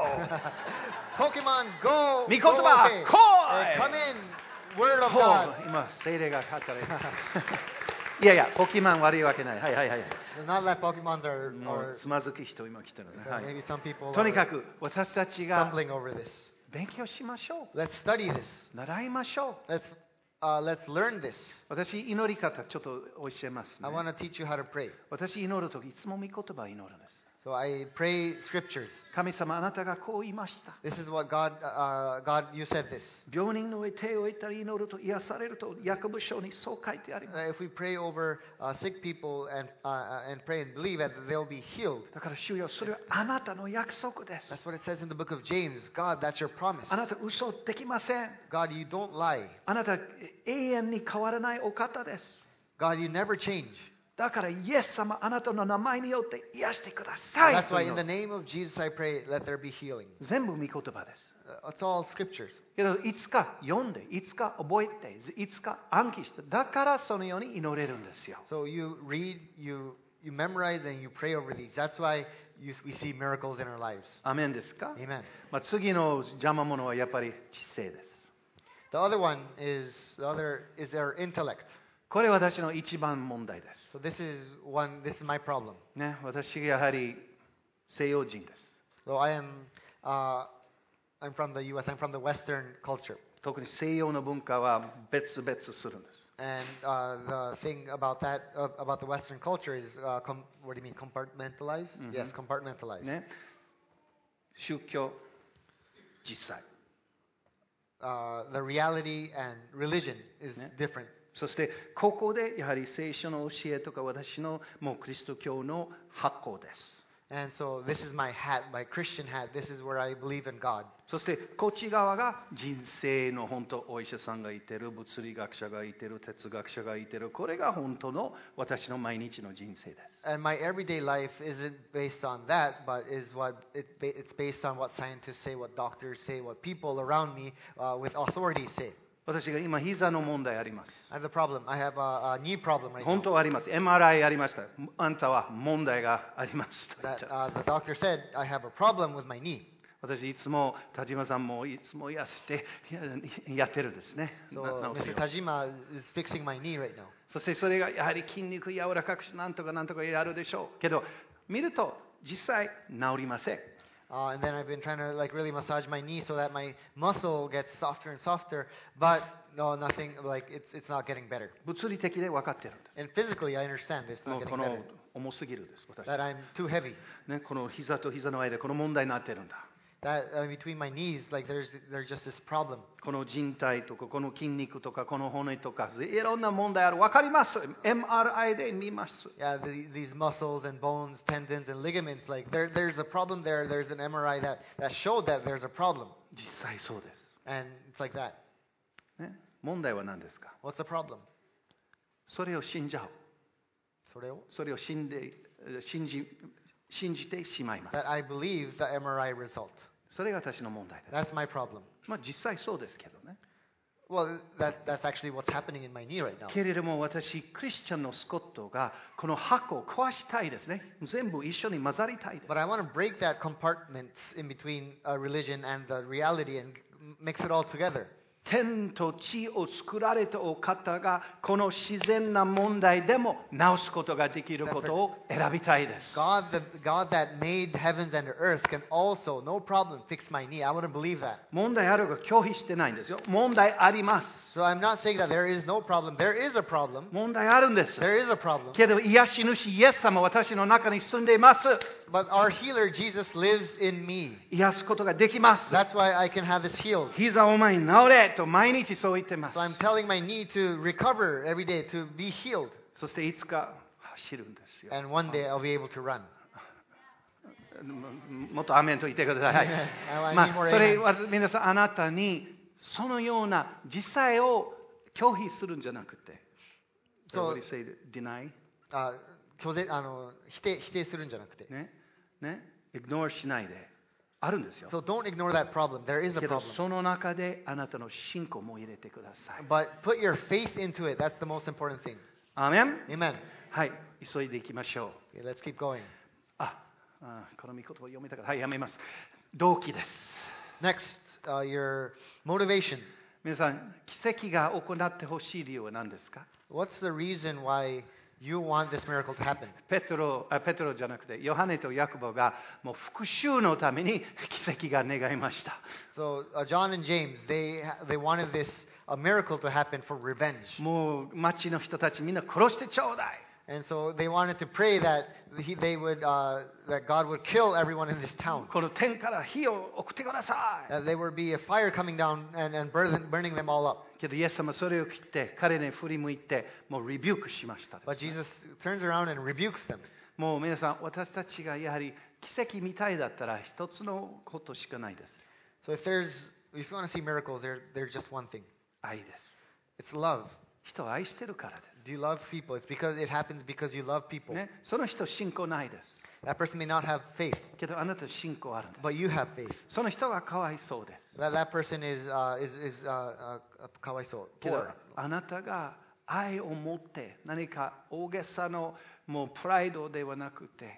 Pokemon Go! 御言葉 Go away. 来い Uh, Come in! Word of ほう God. 今、精霊が語れる。いやいや、ポケモン悪いわけない。はいはいはい。 Not that Pokemons are, も are うつまずき人今来てるね。 so はい maybe some people とにか are く私たちが stumbling over this. 勉強しましょ Let's study this. う。習いましょう。 Let's uh, let's learn this. 私、祈り方ちょっと教えますね I。want to teach you how to pray. 私、祈るときいつも御言葉を祈るんです。 So I pray scriptures. 神様、あなたがこう言いました。 This is what God, uh, God, you said this. 病人の上に手を置いたり祈ると癒されると、ヤコブ書にそう書いてあります。 Uh, if we pray over uh, sick people and uh, and pray and believe that they'll be healed. だから主よ、それはあなたの約束です。 That's what it says in the book of James. God, that's your promise. あなた嘘できません。 God, you don't lie. あなた永遠に変わらないお方です。 God, you never change. だからイエス様、あなたの名前によって癒してください。 That's why in the name of Jesus I pray, let there be healing. 全部御言葉です。 Uh, It's all scriptures. けどいつか読んで、いつか覚えて、いつか暗記して、だからそのように祈れるんですよ。 So you read, you you memorize, and you pray over these. That's why you, we see miracles in our lives. アメンですか？ Amen. まあ、次の邪魔者はやっぱり知性です。 The other one is the other is our intellect. これ私の一番問題です。 So this is one. This is my problem. ね、私がやはり西洋人です。 So I am. Uh, I'm from the U S. I'm from the Western culture. 特に西洋の文化は別々するんです。 And uh, the thing about that, uh, about the Western culture is, uh, com- what do you mean, compartmentalize? Mhm. Yes, compartmentalize. ね、宗教、実際。 Uh, the reality and religion is Yeah. different. そしてここでやはり聖書の教えとか私のもうキリスト教の発行です。 And so this is my hat, my Christian hat. This is where I believe in God. そしてこっち側が人生の本当お医者さんがいてる、物理学者がいてる、哲学者がいてる、これが本当の私の毎日の人生です。 And my everyday life isn't based on that, but is what it, it's based on what scientists say, what doctors say, what people around me uh, with authority say. 私が今膝の問題あります。 I have a problem. I have a, a knee problem right 本 now. 当はあります。エムアールアイ ありました。あんたは問題がありますと言っ That た。 uh, the doctor said I have a problem with my knee. 私いつも田島さんもいつも癒してややってるんですね。 So な直す Mister よ Tajima is fixing my knee right now. そしてそれがやはり筋肉柔らかくしなんとかなんとかやるでしょう。けど見ると実際治りません。 Uh, and then I've been trying to like really massage my knee so that my muscle gets softer and softer, but no, nothing like it's it's not getting better. 物理的で分かってるんです。 And physically, I understand it's も not うこ getting の better. 重すぎるです。私 That I'm too heavy. ね、この膝と膝の間この問題になってるんだ。 That uh, between my knees, like there's there's just this problem. この人体とかこの筋肉とかこの骨とかいろんな問題ある。分かります。エムアールアイ で見ます。 Yeah, the, these muscles and bones, tendons and ligaments, like there there's a problem there. There's an M R I that that showed that there's a problem, 実際そうです。 and it's like that. ね、問題は何ですか？ What's the problem? それを信じゃう。 それをそれを信じ信じ信じてしまいます。 That I believe the M R I result. それが私の問題です。 That's my problem. まあ実際そうですけどね。 Well, that that's actually what's happening in my knee right now. けれども私、クリスチャンのスコットがこの箱を壊したいですね。全部一緒に混ざりたいです。 But I want to break that compartment in between uh, religion and the reality and mix it all together. 天と地を作られたお方がこの自然な問題でも直すことができることを選びたいです。 God, the God that made heavens and the earth, can also, no problem, fix my knee. I want to believe that. 問題あるが拒否してないんですよ。問題あります。 So I'm not saying that there is no problem. There is a problem. 問題あるんです。 There is a problem. けど癒し主イエス様は私の中に住んでいます。 But our healer, Jesus, lives in me. 癒すことができます。 That's why I can have this healed. 膝お前に治れと毎日そう言ってます So。I'm telling my knee to recover every day, to be healed. そしていつか走るんですよ。 And one day I'll be able to run. もっとアメンと言ってください。 I ま need more あ、それ amen. は皆さんあなたにそのような実際を拒否するんじゃなくて、 そう What do you say? Deny? あ、拒絶、あの、否定、否定するんじゃなくて。 ね、ね、ignore しないであるんですよ。 So don't ignore that problem. There is a けど problem. その中であなたの信仰も入れてください。 But put your faith into it. That's the most important thing. アーメン。 Amen. はい、急いでいきましょう。 Okay, let's keep going. あ、あこの御言葉を読めたから、はい、やめます。動機です。 Next, uh, your motivation. 皆さん、奇跡が行ってほしい理由は何ですか？ What's the reason why You want this miracle to happen. ペテロ、あ、ペテロじゃなくて、ヨハネとヤコボがもう復讐のために奇跡が願いました。 So uh, John and James, they they wanted this a miracle to happen for revenge. もう町の人たちみんな殺してちょうだい。 And so they wanted to pray that he, they would uh, that God would kill everyone in this town. この天から火を送ってください。 That there would be a fire coming down and, and burn, burning them all up. けどイエス様はそれを切って彼に振り向いてもうリビュークしました。 But Jesus turns around and rebukes them. もう皆さん私たちがやはり奇跡みたいだったら一つのことしかないです。 So if there's if you want to see miracles, there there's just one thing. 愛です。 It's love. 人を愛してるからで Do you love people? It's because it happens because you love す。 people. ね、その人信仰ないです。 That person may not have faith, けどあなた信仰あるんです。 but you have faith. その人がかわいそうです。 That that person is uh, is is uh, uh, kawaiso, けど poor. あなたが愛を持って何か大げさのもうプライドではなくて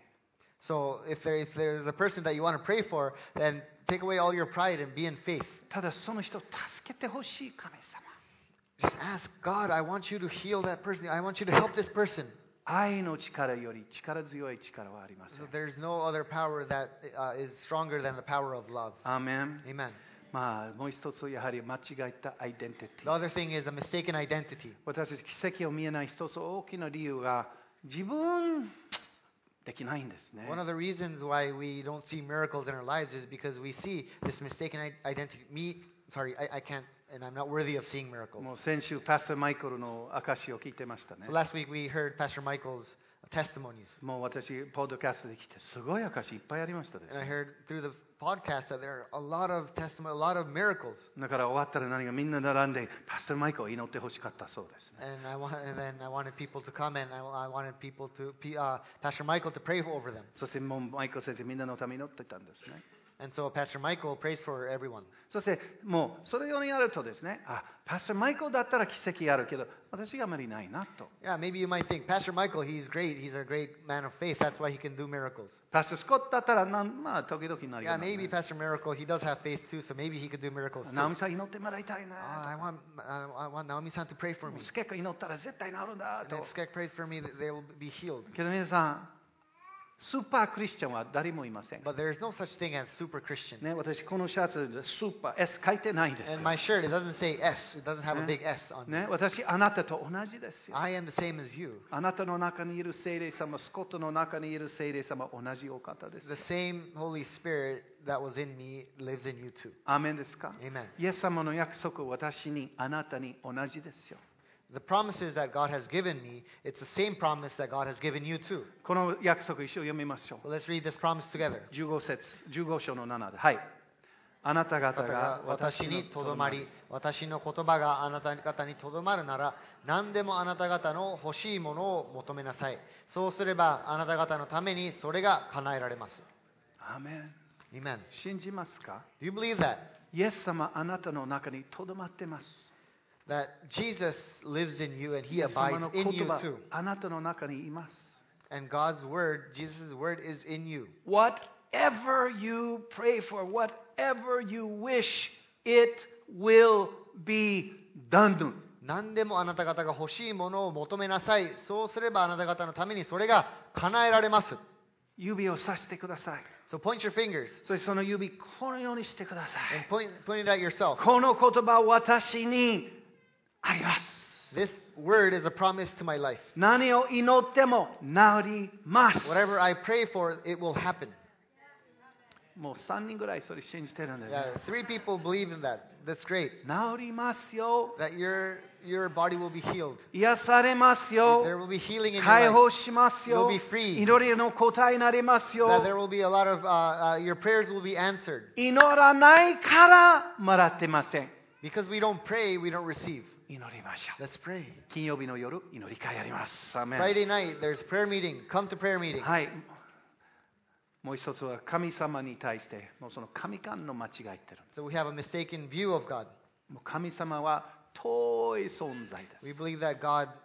So if there if there's a person that you want to pray for, then take away all your pride and be in faith. ただその人を助けてほしい神様。 Just ask God, I want you to heal that person. I want you to help this person. 愛の力より力強い力はありません。 So there's no other power that uh, is stronger than the power of love. アーメン。 Amen. まあもう一つやはり間違えたアイデンティテ The ィ。 other thing is a mistaken identity. 私たち奇跡を見えない一つ大きな理由が自分できないんですね。 One of the reasons why we don't see miracles in our lives is because we see this mistaken i- identity. Me, sorry, I, I can't, and I'm not worthy of seeing miracles. もう先週パスターマイケルの証を聞いてましたね So。last week we heard Pastor Michael's testimonies. もう私ポッドキャストで来てすごい証いっぱいありましたです And I heard through the podcast that there are a lot of testimony, a lot of miracles. だから終わったら何がみんな並んでパスターマイケルを祈ってほしかったそうですね。 And I want, and then I wanted people to come and I, I wanted people to, uh, Pastor Michael to pray over them. そしてもうマイケル先生みんなのために祈ってたんですね。 And so Pastor Michael prays for everyone. そしてもうそれをやるとですね、あ、パスターマイケルだったら奇跡あるけど私があまりないなと。 Yeah, maybe you might think, Pastor Michael, he's great. He's a great man of faith. That's why he can do miracles. パスタースコットだったらなんまあ時々なるよ Yeah, ね。 maybe Pastor Miracle, he does have faith too, so maybe he could do miracles too. ナオミさん祈ってもらいたい Oh, な。 I want, I want Naomi-san to pray for me. スケッが祈ったら絶対なるんだ And と if。Skek prays for me, they will be healed. けど皆さん、スーパークリスチャンは誰もいません。 But there is no such thing as super Christian. ね、私このシャツでスーパー S 書いてないです。 And my shirt, it doesn't say S. It doesn't have a big S on it. ね、私あなたと同じですよ。 I am the same as you. あなたの中にいる聖霊様、スコットの中にいる聖霊様、同じお方です。 The same Holy Spirit that was in me lives in you too. アーメンですか？ Amen. イエス様の約束、私に、あなたに同じですよ。 The promises that God has given me, it's the same promise that God has given you too. この約束一緒に読みましょ So let's read this promise together. う。じゅうご節、じゅうご章のななで。はい。あなた方方がが私私ににとどまとどまりり、私の言葉があなた方にとどまるなら、何でもあなた方の欲しいものを求めなさい。そうすればあなた方のためにそれが叶えられます。 アーメン。 Amen. 信じますか？ Do you believe that? イエス様、あなたの中にとどまってます。 That Jesus lives in you and イ He エス様の abides 言 in you 葉 too. あなたの中にいます。 And God's word, Jesus' word is in you. Whatever you pray for, whatever you wish, it will be done. 何でもあなた方が欲しいものを求めなさい。そうすればあなた方のためにそれが叶えられます。 指をさしてください。 So point your fingers そしてその指、このようにしてくださ and い。 point, point it at yourself. この言葉を私にあります。 This word is a promise to my life. 何を祈ってもなります。 Whatever I pray for, it will happen. もうさんにんぐらいそれ信じてるんだよね。 Yeah, three people believe in that. That's great. 治りますよ。 That your your body will be healed. 癒されますよ。 There will be healing in 解 your 放 life. しますよ。 You'll be free. 祈りの答えになりますよ。 That there will be a lot of uh, uh, your prayers will be answered. 祈らないからもらってません。 Because we don't pray, we don't receive. 祈りましょう。 Let's pray. 金曜日の夜、祈り会やります。アメン Friday night, there's prayer meeting. Come to prayer meeting. はい。もう一つは神様に対してもうその神観の間違えてる。 So we have a mistaken view of God. もう神様は遠い存在です。 We believe that God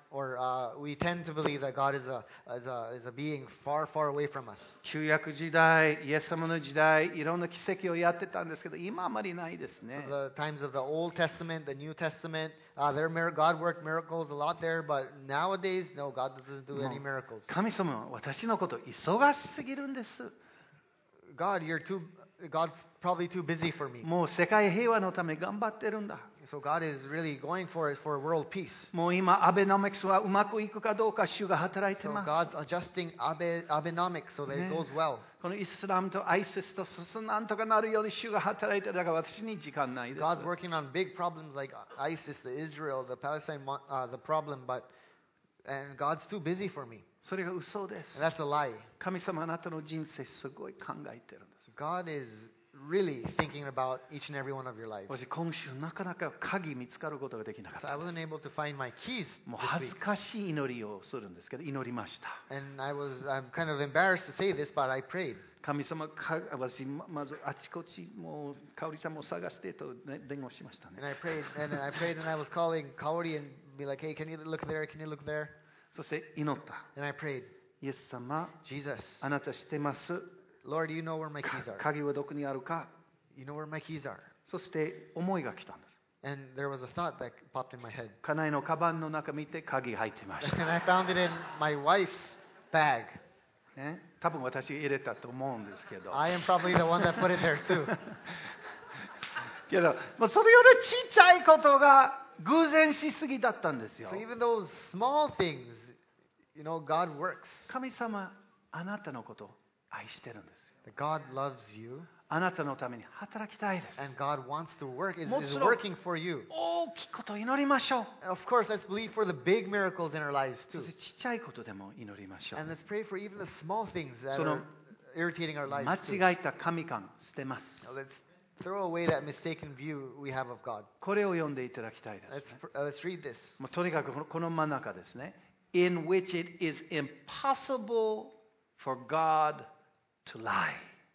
or uh, we tend to believe that God is a, is, a, is a being far, far away from us. 旧約時代、イエス様の時代、いろんな奇跡をやってたんですけど、今あまりないですね。 So the times of the Old Testament, the New Testament, uh, there mir- God worked miracles a lot there, but nowadays, no, God doesn't do any miracles. 神様は私のこと忙しすぎるんです。 God, you're too, God's probably too busy for me. もう世界平和のため頑張ってるんだ。 So God is really going for it for world peace. もう今、アベノミクスはうまくいくかどうか主が働いて So ます。 God's adjusting Abe, Abenomics so that it Ne. goes well. このイスラムとアイシスとなんとかなるように主が働いて、だから私に時間ないです。 God's working on big problems like ISIS, the Israel, the Palestine, mo- uh, the problem, but and God's too busy for me. それが嘘です。 And that's a lie. 神様あなたの人生すごい考えてるんです。 God is really thinking about each and every one of your lives. 私今週なかなか鍵見つかることができなかっ So た I。wasn't able to find my keys もう this 恥 week. ずかしい祈りをするんですけど、祈りました。 And I was, I'm kind of embarrassed to say this, but I prayed. 神様、か私ままずあちこちもう香織ちゃんも探してと、ね、伝言しましたね And。I prayed, and I prayed, and I was calling Kaori and be like, hey, can you look there? Can you look there? そして祈った。 And I prayed, イエス様、 Jesus, あなた知ってます。 Lord, you know where my keys are. 鍵はどこにあるか。 You know where my keys are. そして思いが来たんです。 And there was a thought that popped in my head. 家内のカバンの中見て鍵入ってました。 And I found it in my wife's bag. ね、多分私が入れたと思うんですけど。 I am probably the one that put it there too. けど、もうそれよりちっちゃいことが偶然しすぎだったんですよ So。even those small things, you know, God works. 神様、あなたのことを愛してるんですよ。 That God loves you あなたのために働きたいです。 and God wants to work, is, is もちろん。 working for you. 大きいことを祈りましょう。 And of course, let's believe for the big miracles in our lives そ too. してちっちゃいことでも祈りましょう。 And let's pray for even the small things that その are irritating our lives 間 too. 違えた神感捨てます。 Now, let's throw away that mistaken view we have of God. これを読んでいただきたいです、 Let's, uh, let's read this. もうとにかくこのこの真ん中ですね。In which it is impossible for God to lie.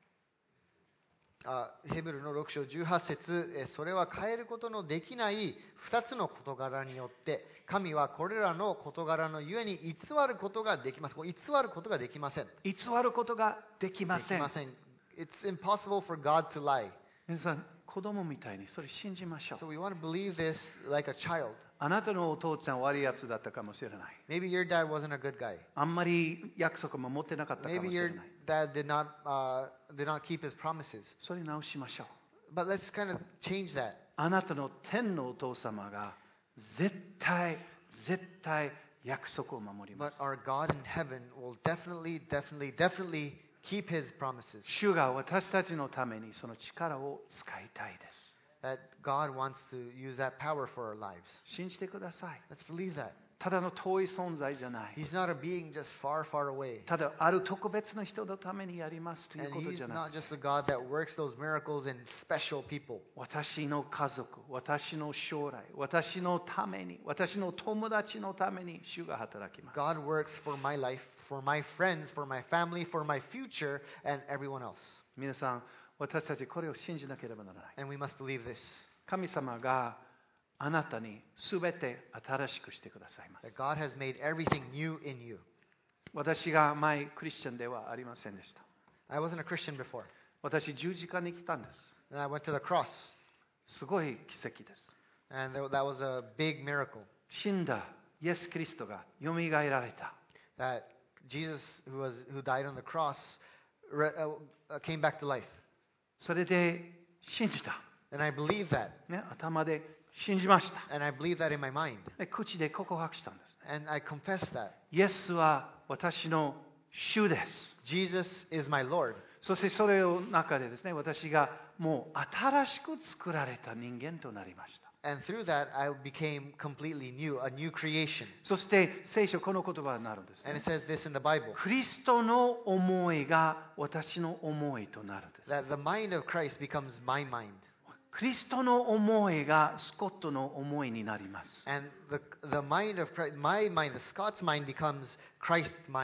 あヘブルのろく章じゅうはち節、えそれは変えることのできないふたつの事柄によって神はこれらの事柄のゆえに偽ることができます。こう偽ることができません。 偽ることができまできせん。 ません。It's impossible for God to lie. 皆さん、子供みたいにそれ信じましょう。 So we want to believe this like a child. あなたのお父ちゃん悪いやつだったかもしれない。 Maybe your dad wasn't a good guy. あんまり約束も持ってなかったか Maybe もしれ your ない。 dad did not, uh, did not keep his promises. それ直しましょう。 But let's kind of change that. あなたの天のお父様が絶対、絶対約束を守りま But す。 our God in heaven will definitely, definitely, definitely keep his promises. 主が私たちのためにその力を使いたいです。 That God wants to use that power for our lives. 信じてください。 Let's believe that. ただの遠い存在じゃない。 He's not a being just far, far away. ただある特別な人のためにやりますという And こと He's じゃない。 not just a God that works those miracles in special people. 私の家族、私の将来、私のために、私の友達のために主が働きます。 God works for my life, for my friends, for my family, for my future, and everyone else. 皆さん、私たちこれを信じなければならない。 And we must believe this. 神様があなたにすべて新しくしてくださいます。 That God has made everything new in you. 私が前クリスチャンではありませんでした。 I wasn't a Christian before. 私十字架に来たんです。 And I went to the cross. すごい奇跡です。 And that was a big miracle. 死んだイエス・キリストがよみがえられた。 That Jesus, who, was, who died on the cross, re, uh, came back to life. それで信じた。 And I believe that. ね、頭で信じました。 And I believe that in my mind. で口で告白したんです。 And I confess that. イエスは私の主です。 Jesus is my Lord. そしてそれの中でですね、私がもう新しく作られた人間となりました。 And through that, I became completely new, a new creation. そして聖書この言葉になるんです、 And ね。 it says this in the Bible. クリストの思いが私の思いとなるんです。 That the mind of Christ becomes my mind. クリストの思いがスコットの思いになります。 And the, the mind of Christ, my mind, the Scott's mind becomes Christ's mind.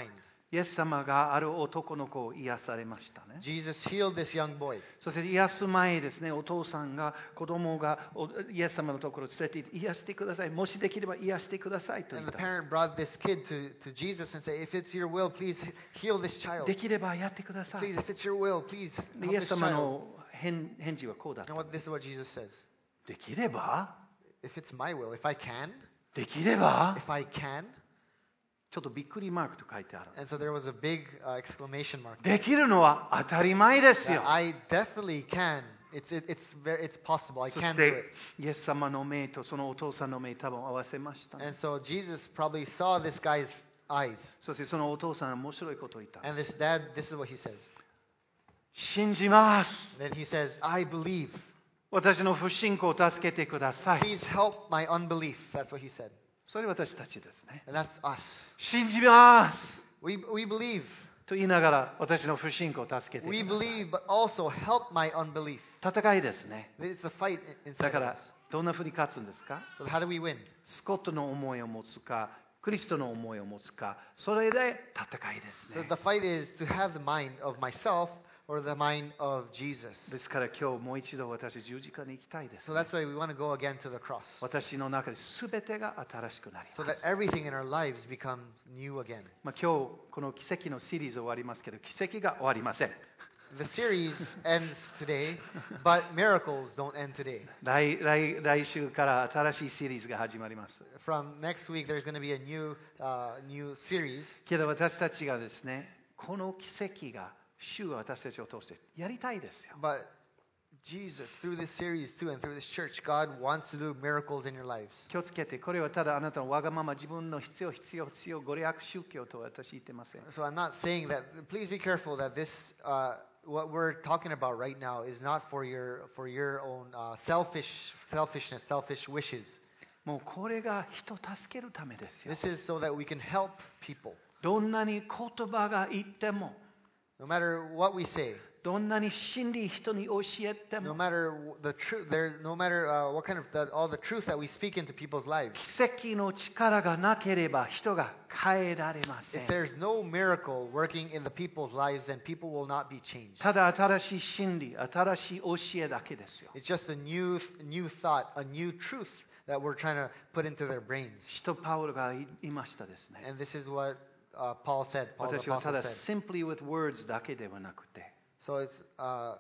イエス様がある男の子を癒されましたね。 Jesus healed this young boy. そして癒す前ですね、お父さんが子供がイエス様のところに連れて行って癒してください。もしできれば癒してくださいと言っ And the た。 parent brought this kid to, to Jesus and said, if it's your will, please heal this child. できればやってください。 Please, if it's your will, please で help イエ this ス様 child. の返返事はこうだっ And た。 what, this is what Jesus says. できれば If it's my will, if I can, できれば if I can. ちょっとびっくりマークと書いてある。 And so there was a big uh, exclamation mark. できるのは当たり前ですよ。 I definitely can. It's, it, it's, very, it's possible. I そ can し do て it. イエス様の目とそのお父さんの目多分合わせましたね。 And so Jesus probably saw this guy's eyes. そしてそのお父さんは面白いことを言った。 And this dad, this is what he says. 信じます。 Then he says, I believe. 私の不信仰を助けてください。 Please help my unbelief. That's what he said. それ私たちですね。 And that's us. 信じます。 We, we believe. と言いながら私の不信仰を助けてくださ We い。 believe, but also help my unbelief. 戦いですね。 It's a fight だ inside か of ら us. どんなふうに勝つんですか？ So how do we win? スコットの思いを持つか、クリストの思いを持つか、それで戦いです So ね。 the fight is to have the mind of myself or the mind of Jesus. ですから今日もう一度私十字架に行きたいです、 So that's why we want to go again to the cross. 私の中で全てが新しくなり So ま that す。 everything in our lives becomes new again. まあ、今日この奇跡のシリーズ終わりますけど、奇跡が終わりません。 The series ends today, but miracles don't end today. 来, 来, 来週から新しいシリーズが始まります。 From next week, there's going to be a new, uh, new series. けど私たちがですね、この奇跡が主は私たちを通してやりたいですよ。 But Jesus, through this series too, and through this church, God wants to do miracles in your lives. 気をつけて、これはただあなたのわがまま、自分の必要、必要、必要、ご利益宗教と私言ってません。 So I'm not saying that. Please be careful that this, uh, what we're talking about right now, is not for your for your own uh, selfish selfishness, selfish wishes. もうこれが人を助けるためですよ。 This is so that we can help people. どんなに言葉が言っても、 No matter what we say, どんなに真理人に教えて no も、 matter the truth, there's no matter uh, what kind of the, all the truth that we speak into people's lives. 奇跡の力がなければ人が変えられませ If ん。 there's no miracle working in the people's lives, then people will not be changed. ただ新しい真理、新しい教えだけですよ。 It's just a new, new thought, a new truth that we're trying to put into their brains. 使徒パウロが言いましたですね。 And this is what uh, Paul said. Paul the 私はた apostle だ said. simply with words だけではなくて、 So it's uh, mm,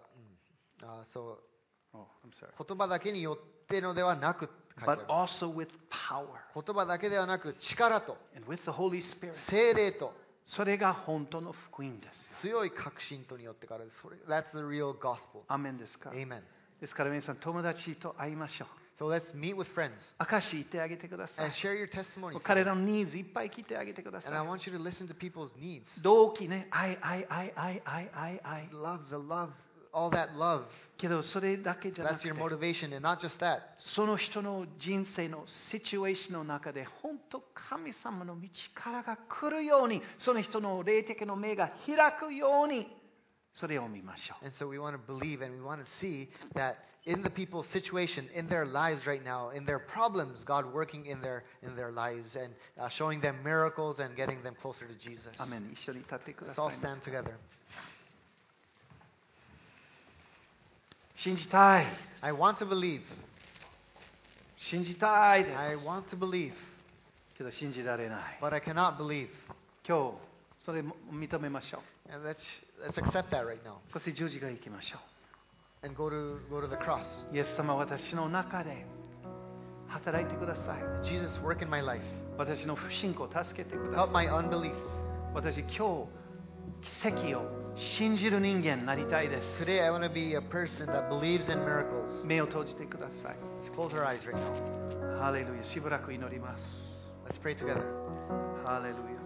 uh, so Oh, I'm sorry. 言葉だけによってのではなく書いてあ But る also with power 言葉だけではなく力と and with the Holy Spirit。 精霊とそれが本当の福音ですよ。 強い確信とによってからです。それ That's the real gospel. アーメンですか？ Amen. ですから皆さん、友達と会いましょう。 So let's meet with friends 証言ってあげてください and。share your testimonies. 彼らのニーズいっぱい聞いてあげてくだ And I さい。 want you to listen to people's needs. 動機ね、愛、愛、愛、愛、愛、愛、愛。 Love, the love, all that love. けどそれだけじゃな That's くて your、motivation, and not just that. その人の人生のシチュエーションの中で、本当神様の力が来るように、その人の霊的の目が開くように、それを見ましょう。 And so we want to believe and we want to see that in the people's situation, in their lives right now, in their problems, God working in their in their lives and uh, showing them miracles and getting them closer to Jesus. アーメン。一緒に立ってくだ Let's さ all い。 stand together. 信じたい。 I want to believe. 信じたいです。 I want to believe, けど信じられない。 but I cannot believe. 今日、それも認めましょう。 And let's let's accept that right now そして十字架へ行きましょ and go to go to the cross. う。イエス様、私の中で働いてください。 Jesus, work in my life. 私の不信仰を助けてくだ Help さい。 my unbelief. 私、今日、奇跡を信じる人間になりたいです。 Today I want to be a person that believes in miracles. 目を閉じてください。 Let's close our eyes right now. ハレルヤ。しばらく祈ります。 Let's pray together. ハレルヤ。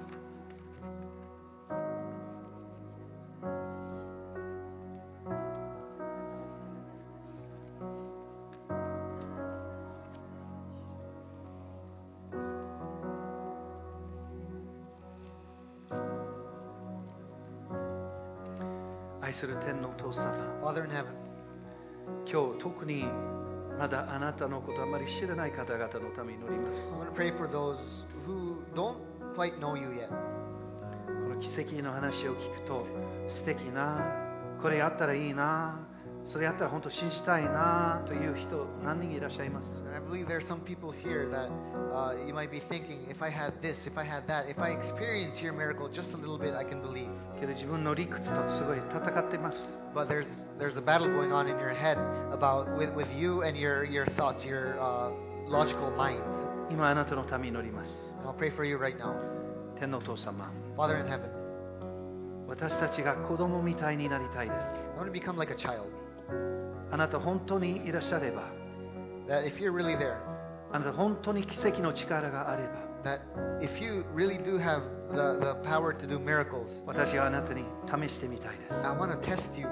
愛する天のお父様、 Father in heaven, 今日特にまだあなたのことあまり知らない方々のために祈ります。 I want to pray for those who don't quite know you yet. このの奇跡の話を聞くと素敵な、これやったらいいな、それやったら本当信じたいなという人何人いらっしゃいます。 And I believe there are some people here that uh, you might be thinking, if I had this, if I had that, if I experience your miracle just a little bit, I can believe. けど自分の理屈とすごい戦っています。 But there's there's a battle going on in your head about with, with you and your, your thoughts, your uh, logical mind. 今あなたのために祈ります。 And I'll pray for you right now. 天のお父様、 Father in heaven, 私たちが子供みたいになりたいです。 I want to become like a child. あなた本当にいらっしゃれば、 That if you're really there, あなた本当に奇跡の力があれば、 that if you really do have the, the power to do miracles, 私はあなたに試してみたいです。 I want to test you,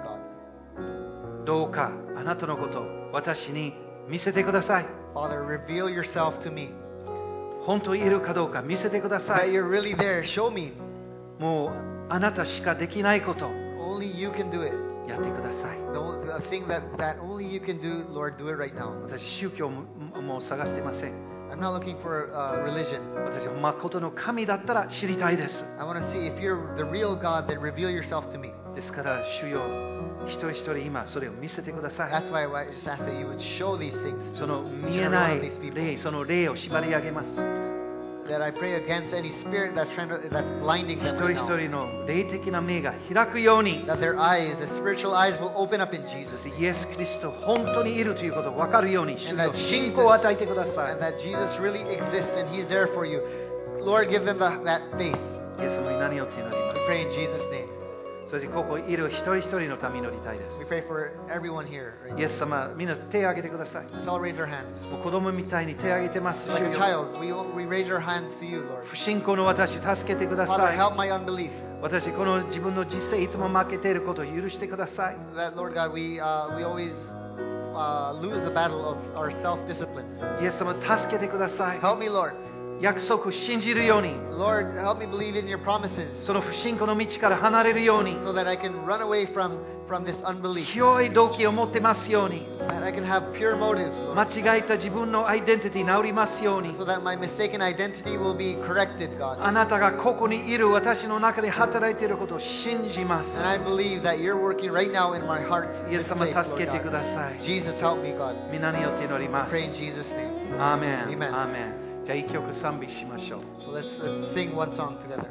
God. どうかあなたのことを私に見せてください。 Father, reveal yourself to me. 本当にいるかどうか見せてくださ That い。 you're really there, show me. もうあなたしかできないことを Only you can do it. やってください。 The, the thing that, that only you can do, Lord, do it right now. 私、宗教ももう探してません。 I'm not looking for uh, religion. 私は誠の神だったら知りたいです。 I want to see if you're the real God, then reveal yourself to me. ですから、主よ、一人一人今それを見せてください。 That's why I just ask that you would show these things その to 見 each え and な every い one of these people. 霊、その霊を縛り上げます。 That I pray against any spirit that's trying to, that's blinding 一 them 人 right 一 now. 人の霊的な目が開くように、 That their eyes, the spiritual eyes will open up in Jesus. イエス・キリスト本当にいるということを分かるように、主 And よ that 信 Jesus, 仰を与えてください。 and that Jesus really exists and He's there for you. Lord, give them the, that faith. イエスの皆によって祈りま We pray in Jesus' name. す。そしてここいる一人一人のために祈りたいで We pray for everyone here. Right す。イエス様、みんな手を挙げてください。 Let's all raise our hands. もう子供みたいに手を挙げてます。主 Like a よ child, we, we raise our hands to you, Lord. 不信仰の私、助けてくだ Father, さい。 help my unbelief. 私、この自分の実践いつも負けていることを許してください。 That, Lord God, we, uh, we always uh, lose the battle of our self-discipline. イエス様、助けてください。 Help me, Lord. 約束を信じるように、 Lord, help me believe in your promises その不信仰の道から離れるように、 so that I can run away from, from this unbelief. 清い動機を持ってますように、 That I can have pure motives, Lord. 間違えた自分のアイデンティティ治りますように、 So that my mistaken identity will be corrected, God. あなたがここにいる私の中で働いていることを信じます。 And I believe that you're working right now in my heart. イエ This ス様 place, 助け Lord てく God. ださい。 Jesus, help me, God. 皆によって祈りま Pray in す。 Jesus' name. アーメン。 Amen. アーメン。じゃあ一曲賛美しましょう。 So let's, let's sing one song together.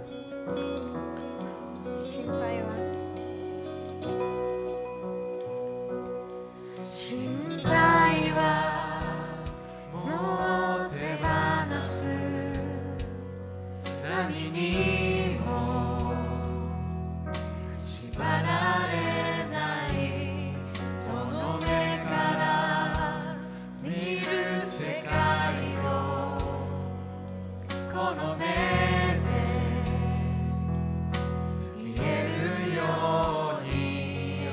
心配は心配はもう手放す何にも縛られないその目から見る世界をこの目で見えるように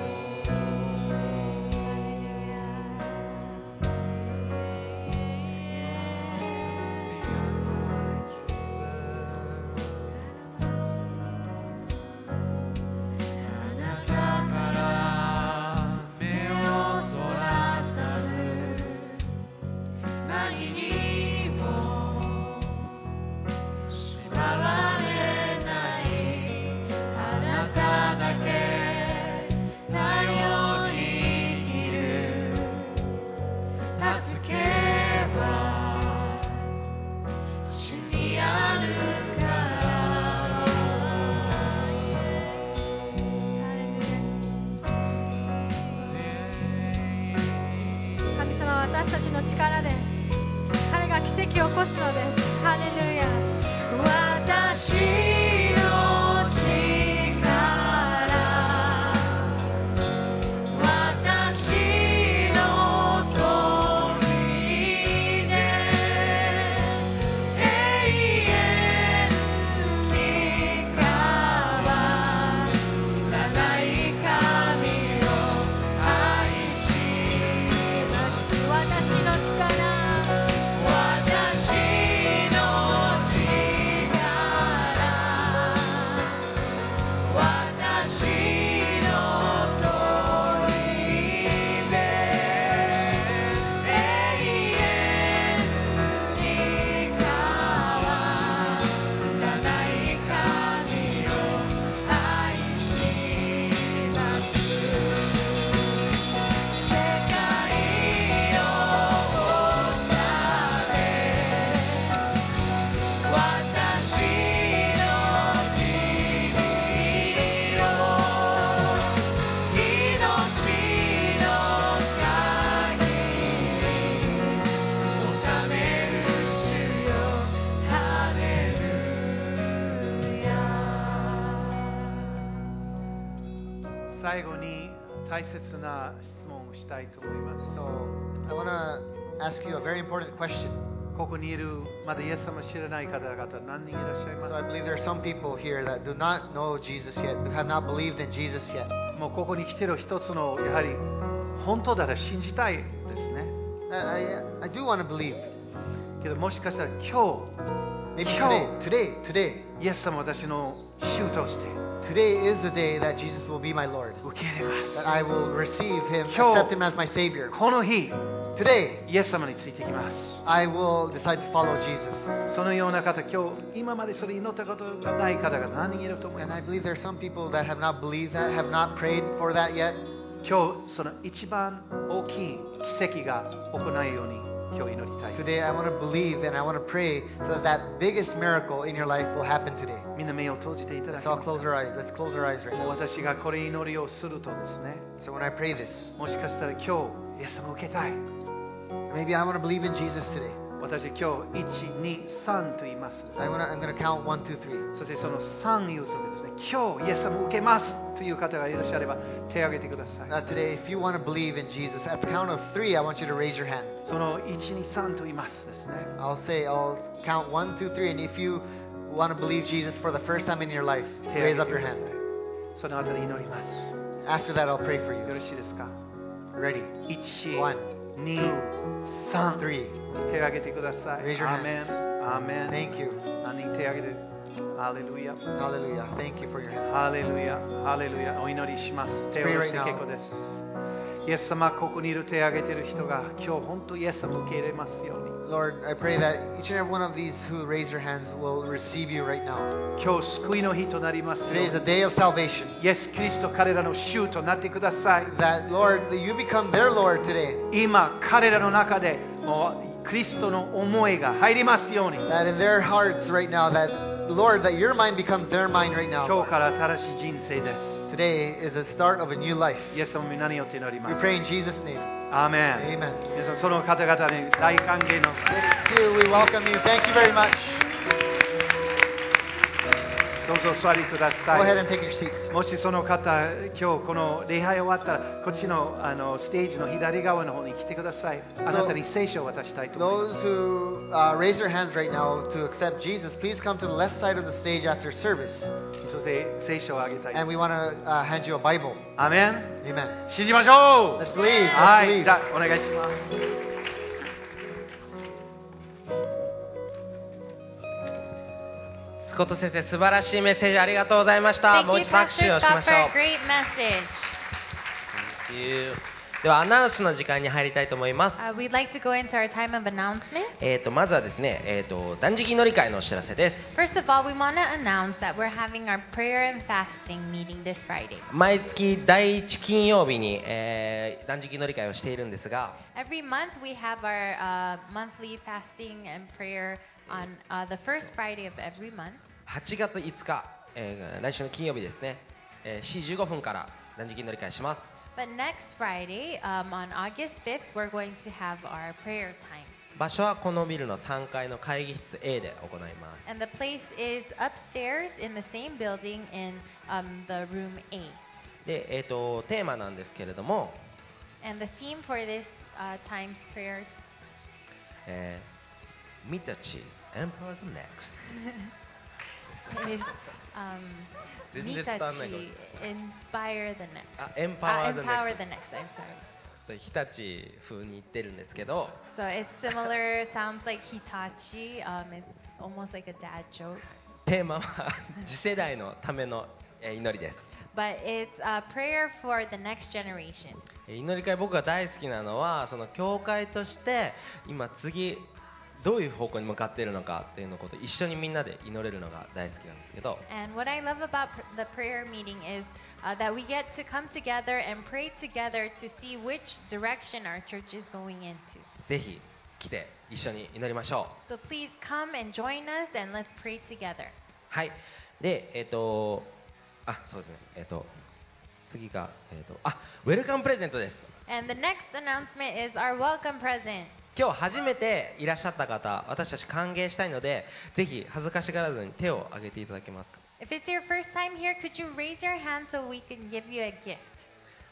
あなたから目をそらさず何にも縛られないあなただけ頼りにいる助けは主にあるから神様は私たちの力で彼が奇跡を起こすのです。ハレルヤ。私の力、私の砦永遠に変わらない神を愛します。私の力私の力大切な質問をしたいと思います。 So I want to ask you a very important question. ここにいるまだイエス様を知らない方々何人いらっしゃいま So I す believe there are some people here that do not know Jesus yet, who have not believed in Jesus yet. もうここに来てる一つのやはり本当だら信じたいですね。 I, I, I do want to believe. けどもしかしたら今日 Maybe Yo. today, today, today, イエス様を私の主として today is the day that Jesus will be my Lord. 受け入れま That す。 I will receive Him, Yo. accept Him as my Savior. この日 Today, イエス様についていきます。 I will decide to follow Jesus. そのような方、今日今までそれ祈ったことがない方が何人いると思い And ま I す。 believe there are some people that have not believed that, have not prayed for that yet. 今日その一番大きい奇跡が行うように今日祈りたい。 Today, I want to believe and I want to pray so that that biggest miracle in your life will happen today. みんな目を閉じていただ Let's き all ます close our eyes. Let's close our eyes right もう now. 私がこれ祈りをするとですね、 So when I pray this, もしかしたら今日イエス様を受けたい。 maybe I want to believe in Jesus today. 私今日いち、に、さんと言います。 I wanna, I'm going to count one, two, three. そしてそのさん言うとですね、今日イエス様を受けますという方がいらっしゃれば手を挙げてください。 Now today, if you want to believe in Jesus, at the count of three, I want you to raise your hand. そのいち、に、さんと言いますですね。 I'll say, I'll count one, two, three, and if you want to believe Jesus for the first time in your life, 手を raise 挙 up げ your てくださ hand. い。そのあたり祈ります。 After that, I'll pray for よ you. ろしいですか？ Ready? いち、 One, に、さん。 three. 手を挙げてください。 Raise your アーメン。アーメン。 Thank you. 何人手を挙げて。ハレルヤ。 Hallelujah. Thank you for your hand. ハレルヤ。ハレルヤ。お祈りします。手を下ろして結構です。イエス様、ここにいる手を挙げている人が今日本当イエス様を受け入れますように。 Lord, I pray that each and every one of these who raise their hands will receive you right now. 今日救いの日となりますよう Today is a に。 day of salvation. イエス・キリスト彼らの主となってください。 That, Lord, that you become their Lord today. 今、彼らの中でもうクリストの思いが入りますように。 That in their hearts right now, that, Lord, that your mind becomes their mind right 今 now. 日から新しい人生です。 Today is the start of a new life. イエス様の皆によって祈り We ます。 pray in Jesus' name. アーメン。 Amen. 皆さん、その方々に大歓迎の Thank you. We welcome you. Thank you very much. どうぞお座りくだ Go さ ahead い。 and take your seats. もしその方、今日この礼拝終わったら、こっちのあのステージの左側の方に来てください。あなたに聖書を渡したいと思います。 Those who uh, raise their hands right now to accept Jesus, please come to the left side of the stage after service. そして聖書をあげたい。 And we want to uh, hand you a Bible. アーメン。 Amen. 信じましょう。 Let's believe. は Let's い、 believe. じゃあお願いします。 スコット先生、素晴らしいメッセージありがとうございました。 Thank もう you, 一度拍手 Pastor をしま Scott, し for ょ a う。 great message. Thank you. ではアナウンスの時間に入りたいと思います。 Uh, we'd like to go into our time of announcement. えーとまずはですね、えーと断食祈り会のお知らせです。 First of all, we want to announce that we're having our prayer and fasting meeting this Friday. 毎月第一金曜日に、えー断食祈り会をしているんですが、 Every month we have our uh, monthly fasting and prayer on uh, the first Friday of every month. はちがついつか、えー来週の金曜日ですね、えーしちじじゅうごふんから断食祈り会します。 But next Friday, um, on August fifth, we're going to have our prayer time. 場所はこのビルのさんがいの会議室 A で行います。 And the place is upstairs in the same building in um, the room A. で、えーとテーマなんですけれども、 And the theme for this uh, time's prayer えー、ミタチ Emperor's Next is um, 全然伝わんないかも Mitachi, inspire the next. あ、エン Uh, パワーズ empower ネ the ク next, I'm sorry. スト日立風に言ってるんですけど、 So it's similar, sounds like Hitachi. Um, it's almost like a dad joke. テーマは次世代のためのえー祈りです。 But it's a prayer for the next generation. えー祈り会僕が大好きなのは、その教会として今次どういう方向に向かっているのかっていうのことを一緒にみんなで祈れるのが大好きなんですけど、 And what I love about pr- the prayer meeting is uh, that we get to come together and pray together to see which direction our church is going into. ぜひ来て一緒に祈りましょう。 So please come and join us and let's pray together. はい。で、えっ、とあ、そうですね。えっ、と次がえっ、とあ、ウェルカムプレゼントです。 And the next announcement is our welcome present. 今日初めていらっしゃった方、私たち歓迎したいので、ぜひ恥ずかしがらずに手を挙げていただけますか。 If it's your first time here, could you raise your hand so we can give you a gift?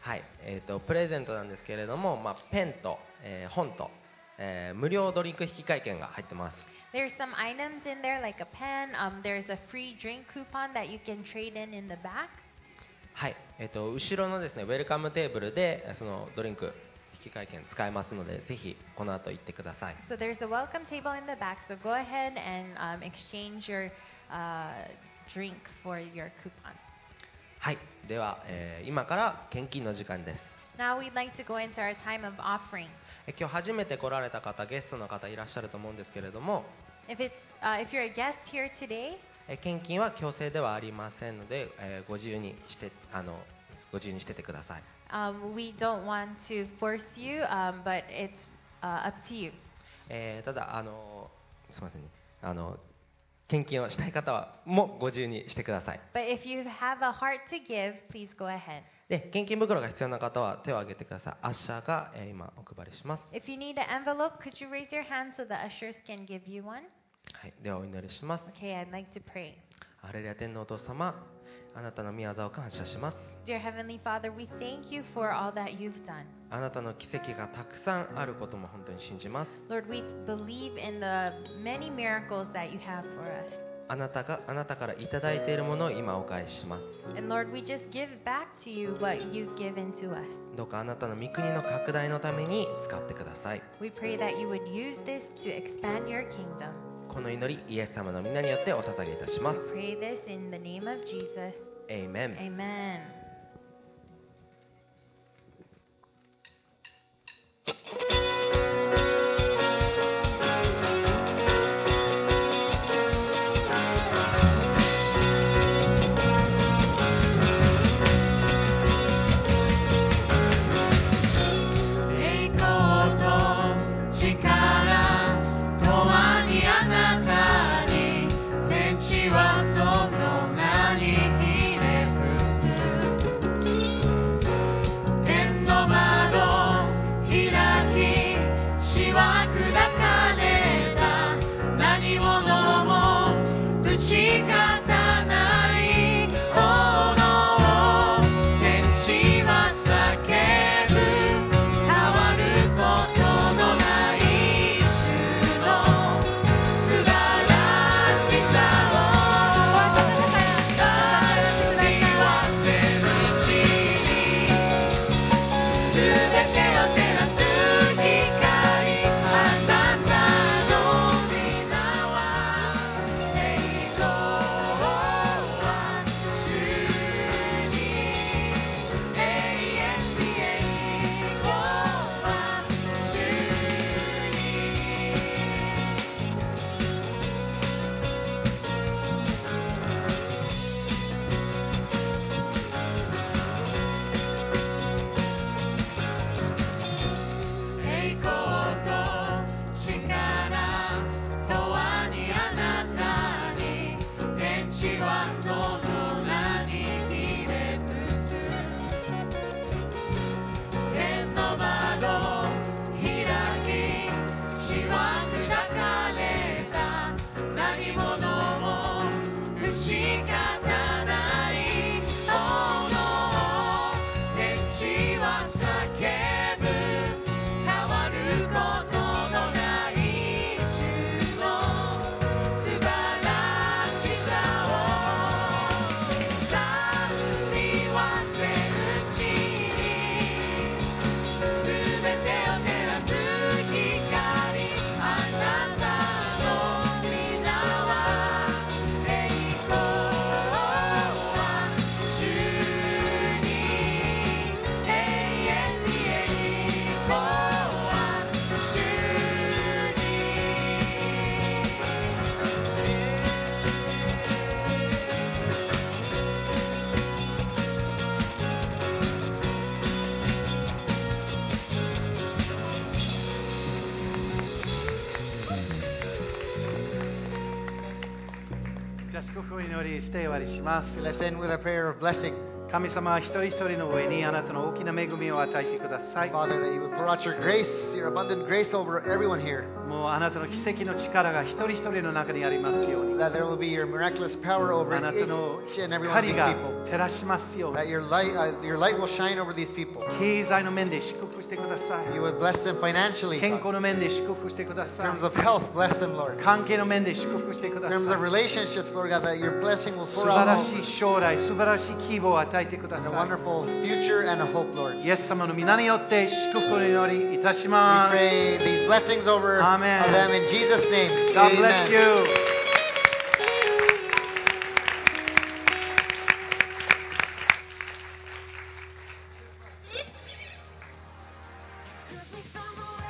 はい、えーと、プレゼントなんですけれども、まあ、ペンと、えー本と、えー無料ドリンク引換券が入ってます。 There's some items in there like a pen. Um, there's a free drink coupon that you can trade in in the back. はい、えーと、後ろのですね、ウェルカムテーブルでそのドリンク引換券使えますので、ぜひこの後行ってください。 So there's a welcome table in the back. So go ahead and um, exchange your uh, drink for your coupon. はい、では、えー今から献金の時間です。 Now we'd like to go into our time of offering. え今日初めて来られた方、ゲストの方いらっしゃると思うんですけれども、 If it's uh, if you're a guest here today, え献金は強制ではありませんので、えーご自由にしてあのご自由にしててください。 um, we don't want to force you, um, but it's uh, up to you. えーただあのすみませんね、あの献金をしたい方はもご自由にしてください。 But if you have a heart to give, please go ahead. で、献金袋が必要な方は手を挙げてください。アッシャーが、えー今お配りします。 If you need an envelope, could you raise your hand so the ushers can give you one? はい、ではお祈りします。 Okay, I'd like to pray. ハレルヤ天のお父様、あなたの御業を感謝します。 Dear Heavenly Father, we thank you for all that you've done. あなたの奇跡がたくさんあることも本当に信じます。 Lord, we believe in the many miracles that you have for us. あなたがあなたからいただいているものを今お返しします。 And Lord, we just give back to you what you've given to us. どうかあなたの御国の拡大のために使ってください。 We pray that you would use this to expand your kingdom. この祈り、イエス様の皆によってお捧げいたします。 We pray this in the name of Jesus. エイメン。 Amen. Let's end with a prayer of blessing. 神様は一人一人の上にあなたの大きな恵みを与えてください。 Father, that you would pour out your grace, your abundant grace over everyone here. もうあなたの奇跡の力が一人一人の中にありますように。 That there will be your miraculous power over あなたの each and every one of 光 these が people. 照らしますよう That に。 your light, uh, your light will shine over these people. 経済の面で祝福してくださ You い。 would bless them financially. 健 God. 康の面で祝福してくだ In さ terms い。 of health, bless them, Lord. 関係の面で祝福してくだ In さ terms of い。 relationships, Lord God, that your blessing will 素 pour 晴 out ら all, しい将来、素晴らしい希望を与えてくだ and a さい。 wonderful future and a hope, Lord. イエス様の皆によって祝福をお祈りいたし We ます。 pray these blessings over Amen. of them in Jesus' name. God bless Amen. you. Took me somewhere